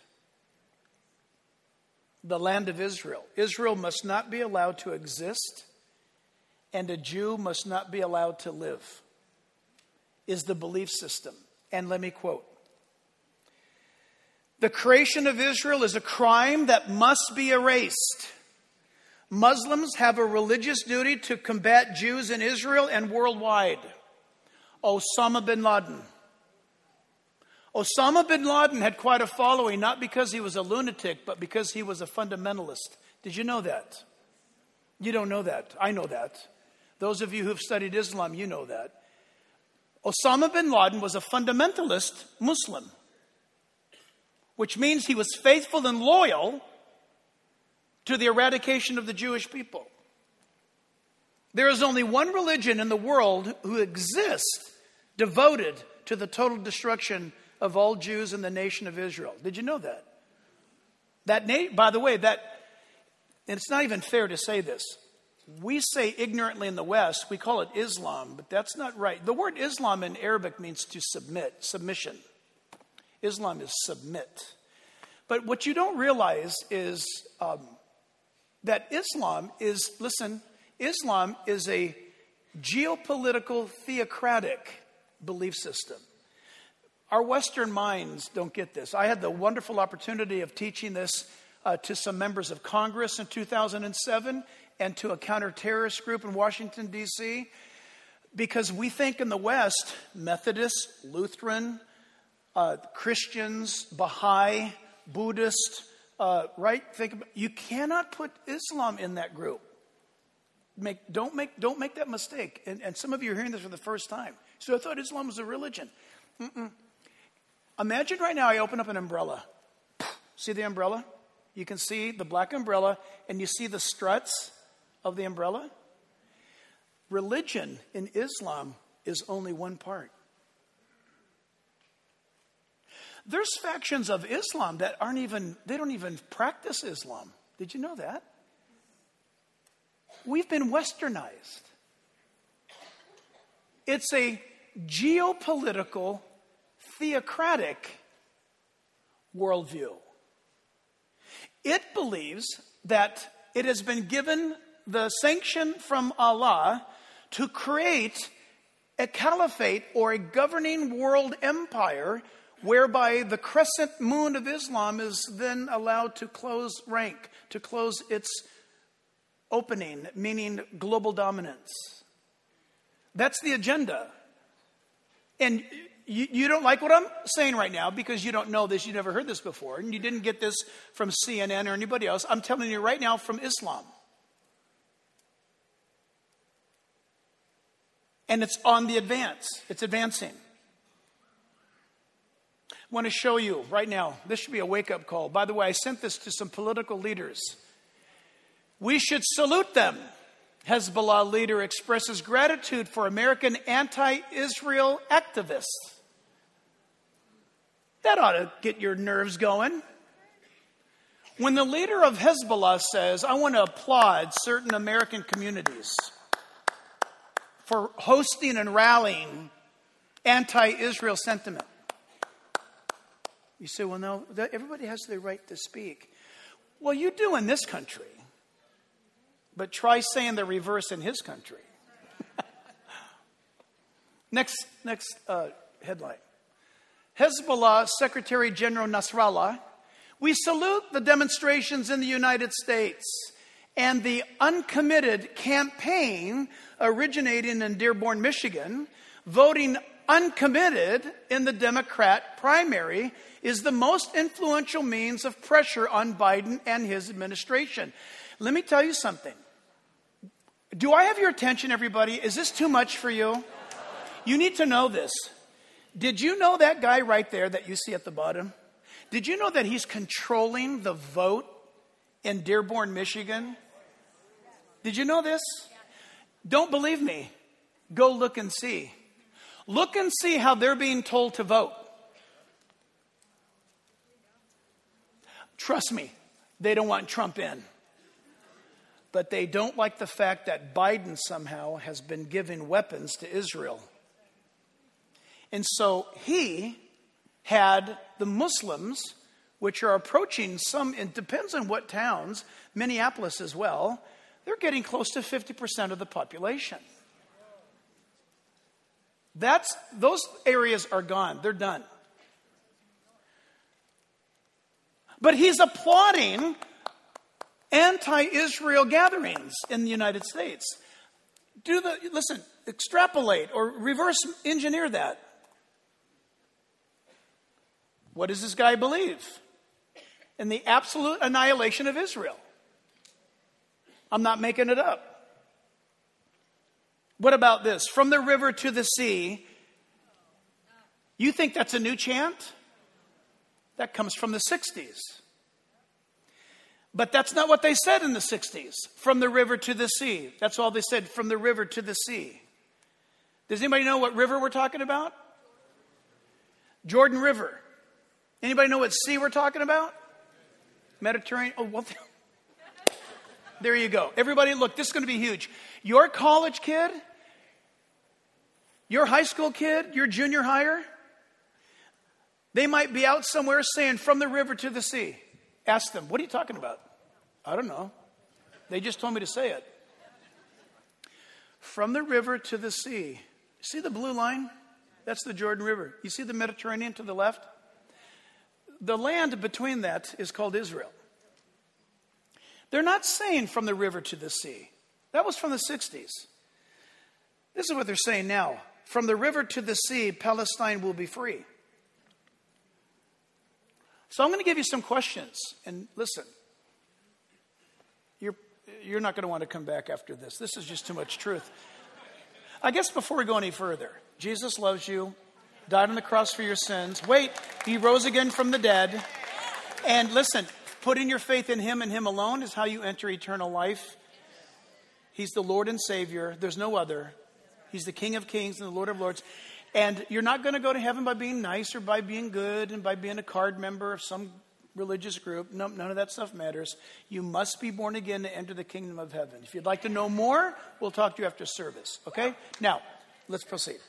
The land of Israel. Israel must not be allowed to exist, and a Jew must not be allowed to live, is the belief system. And let me quote. The creation of Israel is a crime that must be erased. Muslims have a religious duty to combat Jews in Israel and worldwide. Osama bin Laden. Osama bin Laden had quite a following, not because he was a lunatic, but because he was a fundamentalist. Did you know that? You don't know that. I know that. Those of you who've studied Islam, you know that. Osama bin Laden was a fundamentalist Muslim, which means he was faithful and loyal to the eradication of the Jewish people. There is only one religion in the world who exists devoted to the total destruction of all Jews in the nation of Israel. Did you know that? By the way, and it's not even fair to say this. We say ignorantly in the West, we call it Islam, but that's not right. The word Islam in Arabic means to submission. Islam is submit. But what you don't realize is that Islam is a geopolitical theocratic belief system. Our Western minds don't get this. I had the wonderful opportunity of teaching this to some members of Congress in 2007 and to a counter-terrorist group in Washington, D.C., because we think in the West, Methodist, Lutheran, Christians, Baha'i, Buddhist, right? You cannot put Islam in that group. Don't make that mistake. And some of you are hearing this for the first time. So I thought Islam was a religion. Imagine right now I open up an umbrella. See the umbrella? You can see the black umbrella, and you see the struts of the umbrella. Religion in Islam is only one part. There's factions of Islam that they don't even practice Islam. Did you know that? We've been westernized. It's a geopolitical, theocratic worldview. It believes that it has been given the sanction from Allah to create a caliphate or a governing world empire whereby the crescent moon of Islam is then allowed to close rank, to close its opening, meaning global dominance. That's the agenda. And you don't like what I'm saying right now because you don't know this, you never heard this before, and you didn't get this from CNN or anybody else. I'm telling you right now from Islam. And it's on the advance. It's advancing. I want to show you right now. This should be a wake-up call. By the way, I sent this to some political leaders. We should salute them. Hezbollah leader expresses gratitude for American anti-Israel activists. That ought to get your nerves going. When the leader of Hezbollah says, I want to applaud certain American communities for hosting and rallying anti-Israel sentiment. You say, well, no, everybody has the right to speak. Well, you do in this country. But try saying the reverse in his country. Next headline. Hezbollah Secretary General Nasrallah. We salute the demonstrations in the United States and the uncommitted campaign originating in Dearborn, Michigan. Voting uncommitted in the Democrat primary is the most influential means of pressure on Biden and his administration. Let me tell you something. Do I have your attention, everybody? Is this too much for you? You need to know this. Did you know that guy right there that you see at the bottom? Did you know that he's controlling the vote in Dearborn, Michigan? Did you know this? Don't believe me. Go look and see. Look and see how they're being told to vote. Trust me, they don't want Trump in. But they don't like the fact that Biden somehow has been giving weapons to Israel. And so he had the Muslims, which are approaching some, it depends on what towns, Minneapolis as well, they're getting close to 50% of the population. Those areas are gone. They're done. But he's applauding anti-Israel gatherings in the United States. Listen, extrapolate or reverse engineer that. What does this guy believe? In the absolute annihilation of Israel. I'm not making it up. What about this? From the river to the sea. You think that's a new chant? That comes from the 60s. But that's not what they said in the 60s. From the river to the sea. That's all they said, from the river to the sea. Does anybody know what river we're talking about? Jordan River. Anybody know what sea we're talking about? Mediterranean. Oh, well, there you go. Everybody, look, this is going to be huge. Your college kid, your high school kid, your junior higher, they might be out somewhere saying, from the river to the sea. Ask them, what are you talking about? I don't know. They just told me to say it. From the river to the sea. See the blue line? That's the Jordan River. You see the Mediterranean to the left? The land between that is called Israel. They're not saying from the river to the sea. That was from the 60s. This is what they're saying now. From the river to the sea, Palestine will be free. So I'm going to give you some questions. And listen, you're not going to want to come back after this. This is just too much truth. I guess before we go any further, Jesus loves you, died on the cross for your sins. Wait, he rose again from the dead. And listen, putting your faith in him and him alone is how you enter eternal life. He's the Lord and Savior. There's no other. He's the King of Kings and the Lord of Lords. And you're not going to go to heaven by being nice or by being good and by being a card member of some religious group. No, none of that stuff matters. You must be born again to enter the kingdom of heaven. If you'd like to know more, we'll talk to you after service. Okay? Now, let's proceed.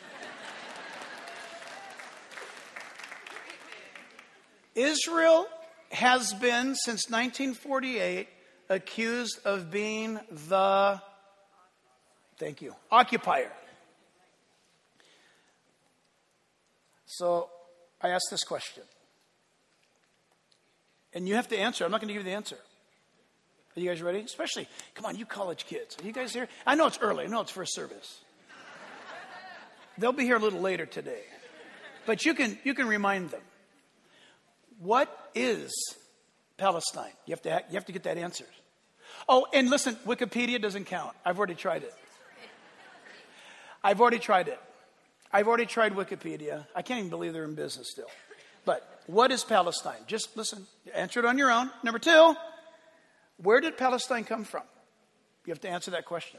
Israel has been, since 1948, accused of being the, occupier. So I asked this question. And you have to answer. I'm not going to give you the answer. Are you guys ready? Especially, come on, you college kids. Are you guys here? I know it's early. I know it's first service. They'll be here a little later today. But you can remind them. What is Palestine? You have to get that answered. Oh, and listen, Wikipedia doesn't count. I've already tried it. I've already tried Wikipedia. I can't even believe they're in business still. But what is Palestine? Just listen. Answer it on your own. Number 2, where did Palestine come from? You have to answer that question.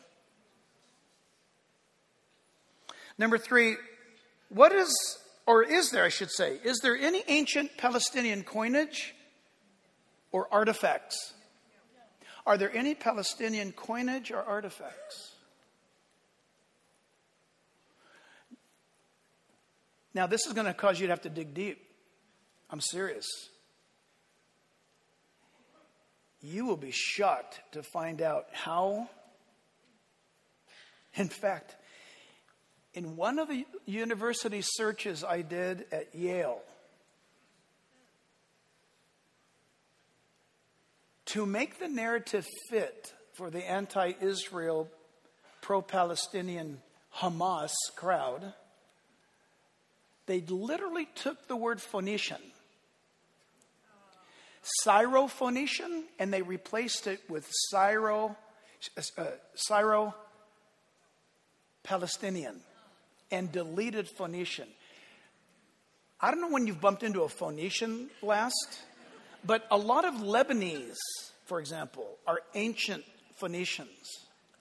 Number 3, is there any ancient Palestinian coinage or artifacts? Are there any Palestinian coinage or artifacts? Now, this is going to cause you to have to dig deep. I'm serious. You will be shocked to find out how, in fact, in one of the university searches I did at Yale, to make the narrative fit for the anti-Israel, pro-Palestinian Hamas crowd, they literally took the word Phoenician, Syro-Phoenician, and they replaced it with Syro-Palestinian and deleted Phoenician. I don't know when you've bumped into a Phoenician last, but a lot of Lebanese, for example, are ancient Phoenicians.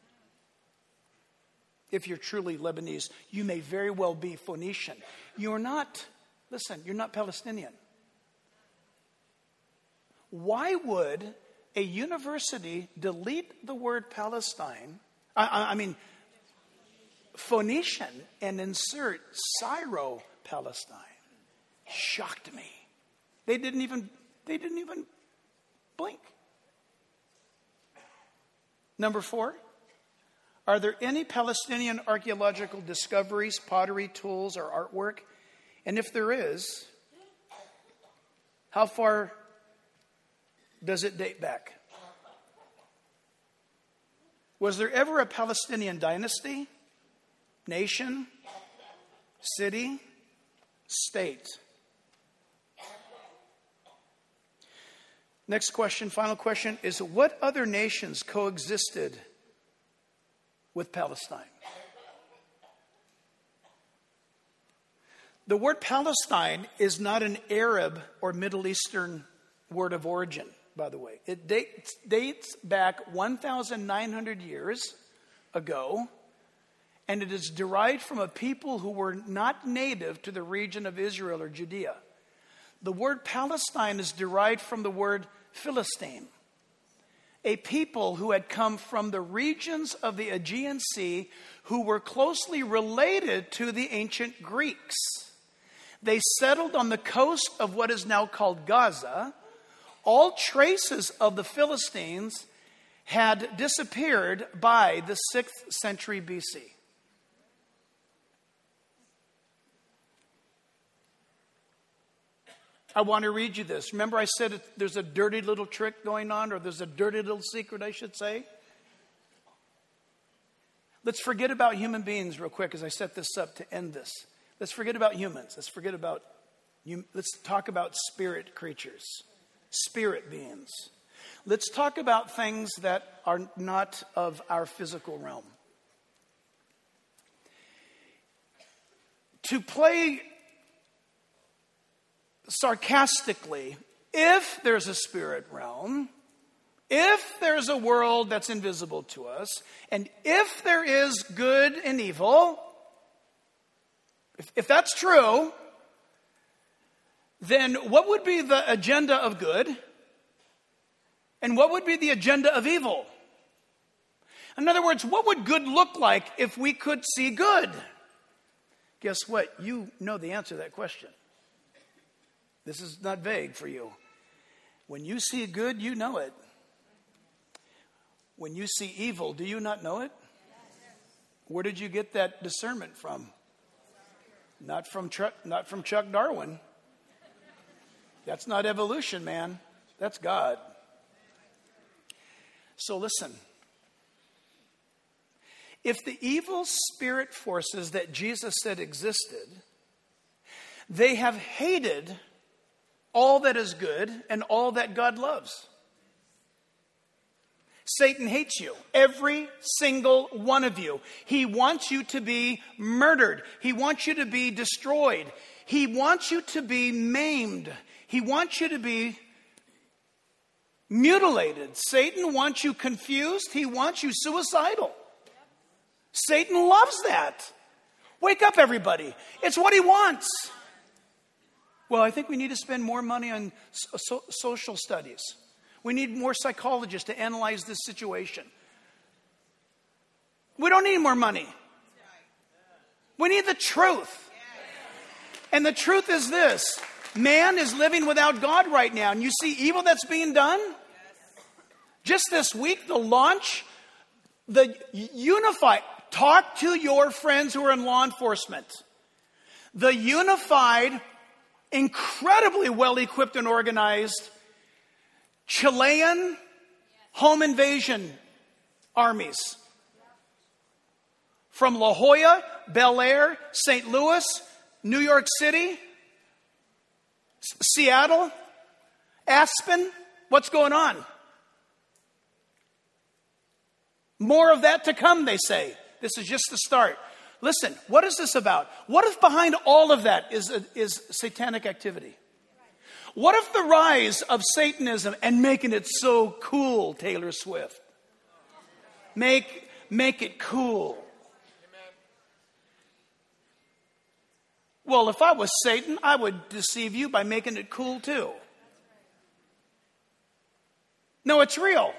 If you're truly Lebanese, you may very well be Phoenician. You're not Palestinian. Why would a university delete the word Palestine, Phoenician, and insert Syro-Palestine? Shocked me. They didn't even blink. Number 4, are there any Palestinian archaeological discoveries, pottery, tools, or artwork? And if there is, how far does it date back? Was there ever a Palestinian dynasty, nation, city, state? Next question, final question, is what other nations coexisted with Palestine? The word Palestine is not an Arab or Middle Eastern word of origin, by the way. It dates back 1,900 years ago, and it is derived from a people who were not native to the region of Israel or Judea. The word Palestine is derived from the word Philistine, a people who had come from the regions of the Aegean Sea who were closely related to the ancient Greeks. They settled on the coast of what is now called Gaza. All traces of the Philistines had disappeared by the 6th century BC. I want to read you this. Remember I said there's a dirty little trick going on, or there's a dirty little secret, I should say? Let's forget about human beings real quick as I set this up to end this. Let's forget about humans. Let's talk about spirit creatures, spirit beings. Let's talk about things that are not of our physical realm. To play sarcastically, if there's a spirit realm, if there's a world that's invisible to us, and if there is good and evil, if that's true, then what would be the agenda of good? And what would be the agenda of evil? In other words, what would good look like if we could see good? Guess what? You know the answer to that question. This is not vague for you. When you see good, you know it. When you see evil, do you not know it? Where did you get that discernment from? Not from Chuck Darwin. That's not evolution, man. That's God. So listen. If the evil spirit forces that Jesus said existed, they have hated all that is good and all that God loves. Satan hates you, every single one of you. He wants you to be murdered. He wants you to be destroyed. He wants you to be maimed. He wants you to be mutilated. Satan wants you confused. He wants you suicidal. Satan loves that. Wake up, everybody. It's what he wants. Well, I think we need to spend more money on social studies. We need more psychologists to analyze this situation. We don't need more money. We need the truth. And the truth is this. Man is living without God right now. And you see evil that's being done? Just this week, the launch, the unified, talk to your friends who are in law enforcement. The unified, incredibly well-equipped and organized Chilean home invasion armies. From La Jolla, Bel Air, St. Louis, New York City, Seattle, Aspen. What's going on? More of that to come, they say. This is just the start. Listen, what is this about? What if behind all of that is satanic activity? What if the rise of Satanism and making it so cool, Taylor Swift? Make it cool. Well, if I was Satan, I would deceive you by making it cool too. No, it's real.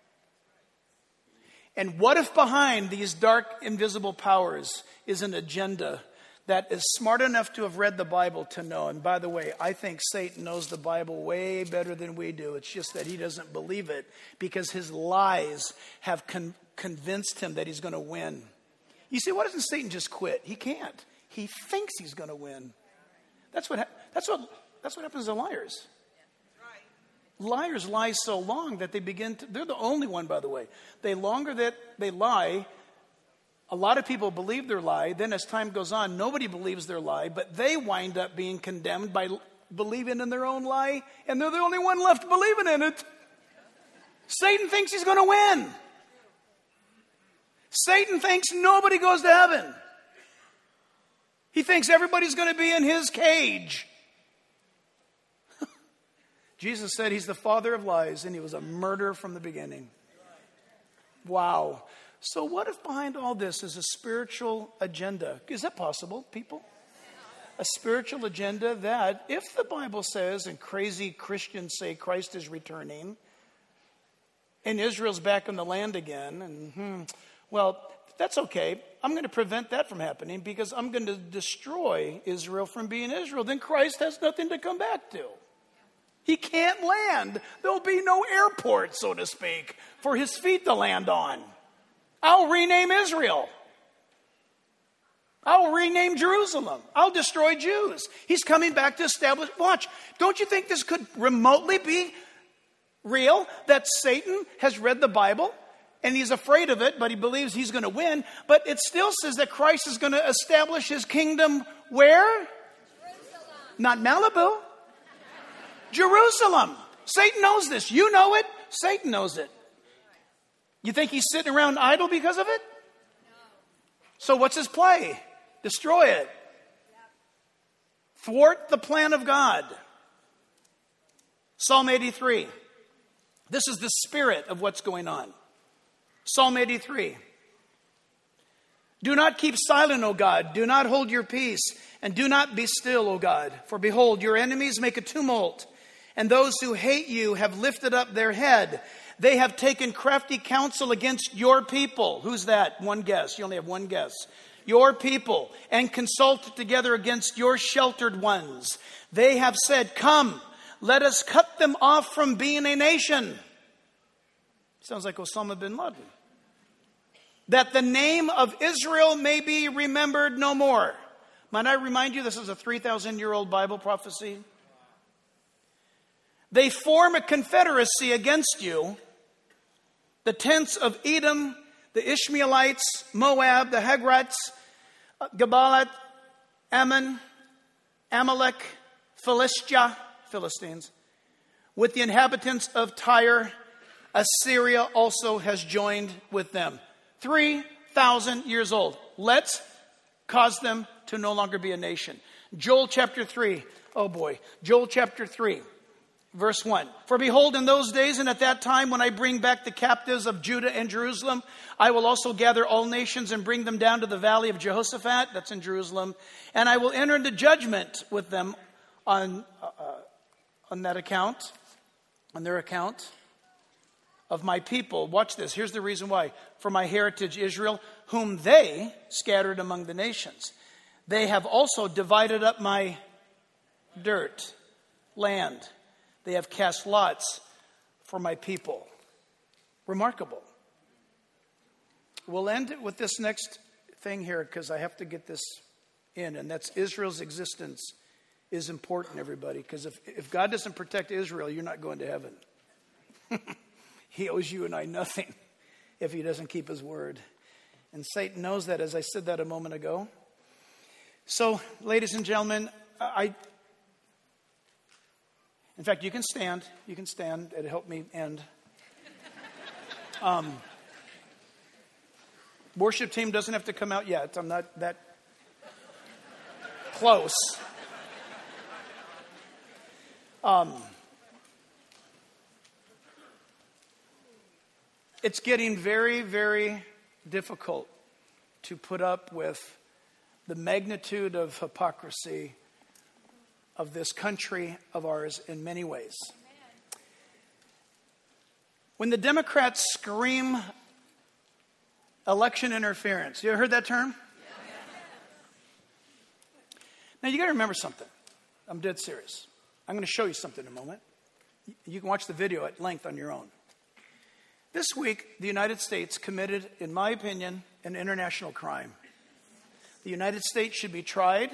And what if behind these dark, invisible powers is an agenda that is smart enough to have read the Bible to know? And by the way, I think Satan knows the Bible way better than we do. It's just that he doesn't believe it because his lies have convinced him that he's going to win. You see, why doesn't Satan just quit? He can't. He thinks he's going to win. That's what happens to liars. Liars lie so long that they're the only one, by the way. The longer that they lie, a lot of people believe their lie. Then as time goes on, nobody believes their lie, but they wind up being condemned by believing in their own lie, and they're the only one left believing in it. Satan thinks he's going to win. Satan thinks nobody goes to heaven. He thinks everybody's going to be in his cage. Jesus said he's the father of lies, and he was a murderer from the beginning. Wow. So what if behind all this is a spiritual agenda? Is that possible, people? A spiritual agenda that, if the Bible says, and crazy Christians say Christ is returning, and Israel's back in the land again, well, that's okay. I'm going to prevent that from happening because I'm going to destroy Israel from being Israel. Then Christ has nothing to come back to. He can't land. There'll be no airport, so to speak, for his feet to land on. I'll rename Israel. I'll rename Jerusalem. I'll destroy Jews. He's coming back to establish. Watch. Don't you think this could remotely be real? That Satan has read the Bible and he's afraid of it, but he believes he's going to win. But it still says that Christ is going to establish his kingdom where? Jerusalem. Not Malibu. Jerusalem. Satan knows this. You know it. Satan knows it. You think he's sitting around idle because of it? No. So what's his play? Destroy it. Thwart the plan of God. Psalm 83. This is the spirit of what's going on. Psalm 83. Do not keep silent, O God. Do not hold your peace. And do not be still, O God. For behold, your enemies make a tumult. And those who hate you have lifted up their head. They have taken crafty counsel against your people. Who's that? One guess. You only have one guess. Your people. And consulted together against your sheltered ones. They have said, come, let us cut them off from being a nation. Sounds like Osama bin Laden. That the name of Israel may be remembered no more. Might I remind you, this is a 3,000-year-old Bible prophecy. They form a confederacy against you. The tents of Edom, the Ishmaelites, Moab, the Hagrites, Gabalat, Ammon, Amalek, Philistia, Philistines, with the inhabitants of Tyre. Assyria also has joined with them. 3,000 years old. Let's cause them to no longer be a nation. Joel chapter 3. Oh boy. Joel chapter 3. Verse 1. For behold, in those days and at that time when I bring back the captives of Judah and Jerusalem, I will also gather all nations and bring them down to the valley of Jehoshaphat. That's in Jerusalem. And I will enter into judgment with them on that account, on their account of my people. Watch this. Here's the reason why. For my heritage Israel, whom they scattered among the nations. They have also divided up my dirt, land. They have cast lots for my people. Remarkable. We'll end it with this next thing here because I have to get this in. And that's Israel's existence is important, everybody. Because if God doesn't protect Israel, you're not going to heaven. He owes you and I nothing if he doesn't keep his word. And Satan knows that, as I said that a moment ago. So, ladies and gentlemen, in fact, you can stand. You can stand. It'll help me end. Worship team doesn't have to come out yet. I'm not that close. It's getting very, very difficult to put up with the magnitude of hypocrisy of this country of ours in many ways. When the Democrats scream election interference, you ever heard that term? Now you got to remember something. I'm dead serious. I'm going to show you something in a moment. You can watch the video at length on your own. This week, the United States committed, in my opinion, an international crime. The United States should be tried,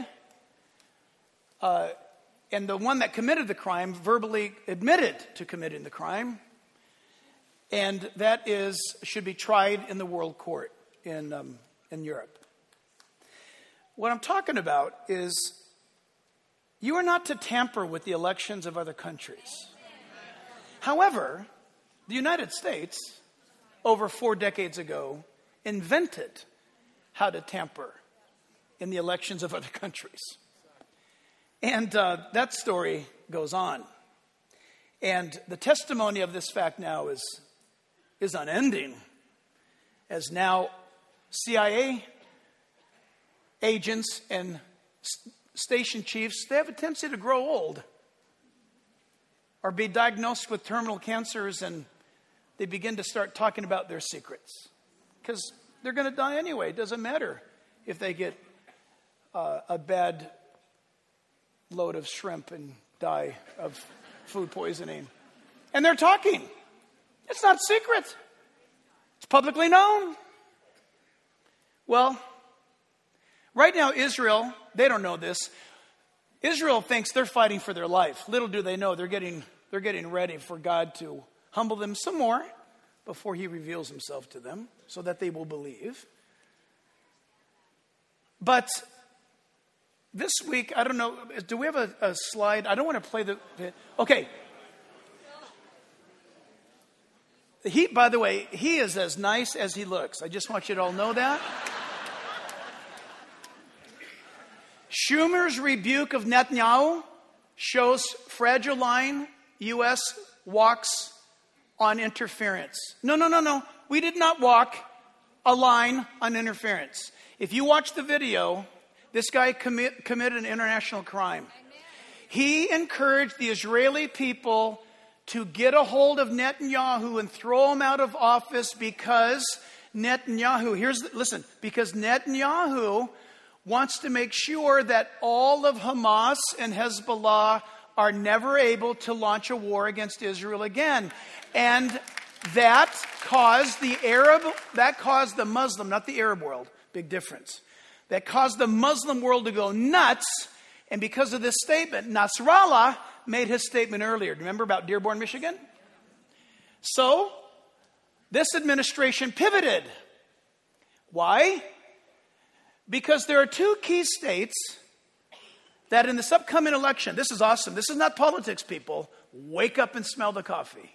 and the one that committed the crime verbally admitted to committing the crime, and that should be tried in the world court in Europe. What I'm talking about is you are not to tamper with the elections of other countries. However, the United States, over 4 decades ago, invented how to tamper in the elections of other countries. And that story goes on. And the testimony of this fact now is unending, as now CIA agents and station chiefs, they have a tendency to grow old or be diagnosed with terminal cancers, and they begin to start talking about their secrets because they're going to die anyway. It doesn't matter if they get a bad load of shrimp and die of food poisoning. And they're talking. It's not secret. It's publicly known. Well, Right now, Israel, they don't know this. Israel thinks they're fighting for their life. Little do they know they're getting ready for God to humble them some more before he reveals himself to them so that they will believe. But this week, I don't know, do we have a slide? I don't want to play okay. By the way, he is as nice as he looks. I just want you to all know that. Schumer's rebuke of Netanyahu shows fragile line U.S. walks on interference. No. We did not walk a line on interference. If you watch the video, this guy committed an international crime. He encouraged the Israeli people to get a hold of Netanyahu and throw him out of office because Netanyahu, because Netanyahu wants to make sure that all of Hamas and Hezbollah are never able to launch a war against Israel again. And that caused the Muslim, not the Arab world, big difference. That caused the Muslim world to go nuts. And because of this statement, Nasrallah made his statement earlier. Remember about Dearborn, Michigan? So, this administration pivoted. Why? Because there are two key states that in this upcoming election, this is awesome. This is not politics, people. Wake up and smell the coffee.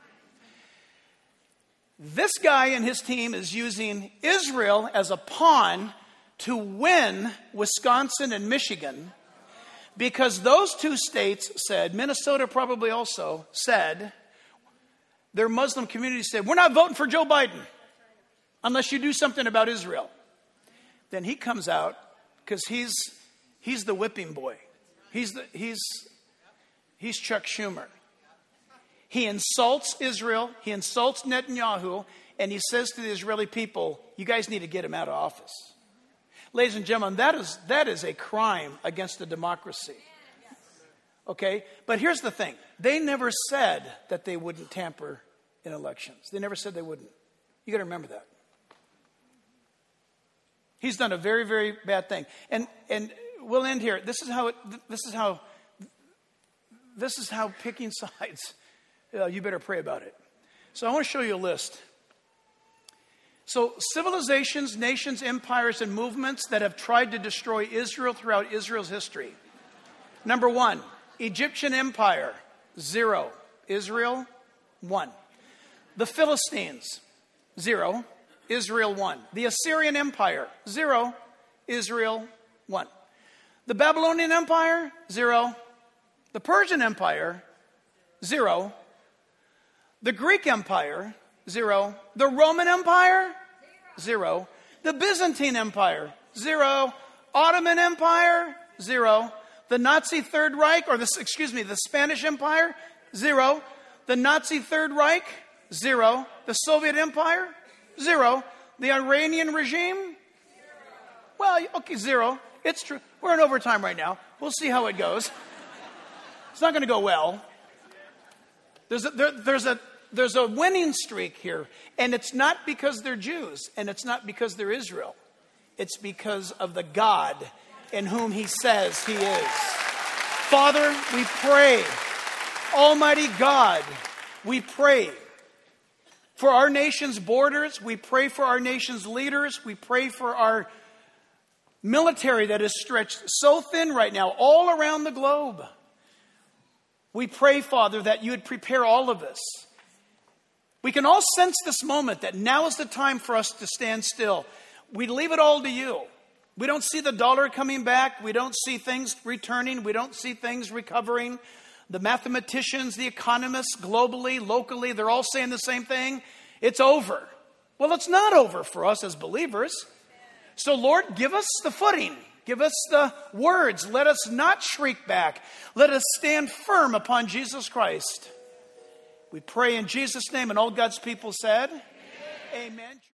This guy and his team is using Israel as a pawn to win Wisconsin and Michigan because those two states said, Minnesota probably also said, their Muslim community said, we're not voting for Joe Biden unless you do something about Israel. Then he comes out because he's the whipping boy. He's Chuck Schumer. He insults Israel. He insults Netanyahu. And he says to the Israeli people, you guys need to get him out of office. Ladies and gentlemen, that is a crime against a democracy. Okay? But here's the thing. They never said that they wouldn't tamper in elections. They never said they wouldn't. You got to remember that. He's done a very, very bad thing. And we'll end here. This is how picking sides, you better pray about it. So I want to show you a list. So civilizations, nations, empires, and movements that have tried to destroy Israel throughout Israel's history. Number 1, Egyptian Empire, 0. Israel, 1. The Philistines, 0. Israel, 1. The Assyrian Empire, 0. Israel, 1. The Babylonian Empire, 0. The Persian Empire, 0. The Greek Empire, 0. The Roman Empire, 0. The Byzantine Empire, 0. Ottoman Empire, 0. The Nazi Third Reich, the Spanish Empire, 0. The Nazi Third Reich, 0. The Soviet Empire, 0. The Iranian regime, 0. Well, okay, 0. It's true. We're in overtime right now. We'll see how it goes. It's not going to go well. There's a winning streak here, and it's not because they're Jews, and it's not because they're Israel. It's because of the God in whom he says he is. Father, we pray, Almighty God, we pray for our nation's borders. We pray for our nation's leaders. We pray for our military that is stretched so thin right now, all around the globe. We pray, Father, that you would prepare all of us. We can all sense this moment that now is the time for us to stand still. We leave it all to you. We don't see the dollar coming back. We don't see things returning. We don't see things recovering. The mathematicians, the economists, globally, locally, they're all saying the same thing. It's over. Well, it's not over for us as believers. So, Lord, give us the footing. Give us the words. Let us not shrink back. Let us stand firm upon Jesus Christ. We pray in Jesus' name, and all God's people said, Amen. Amen.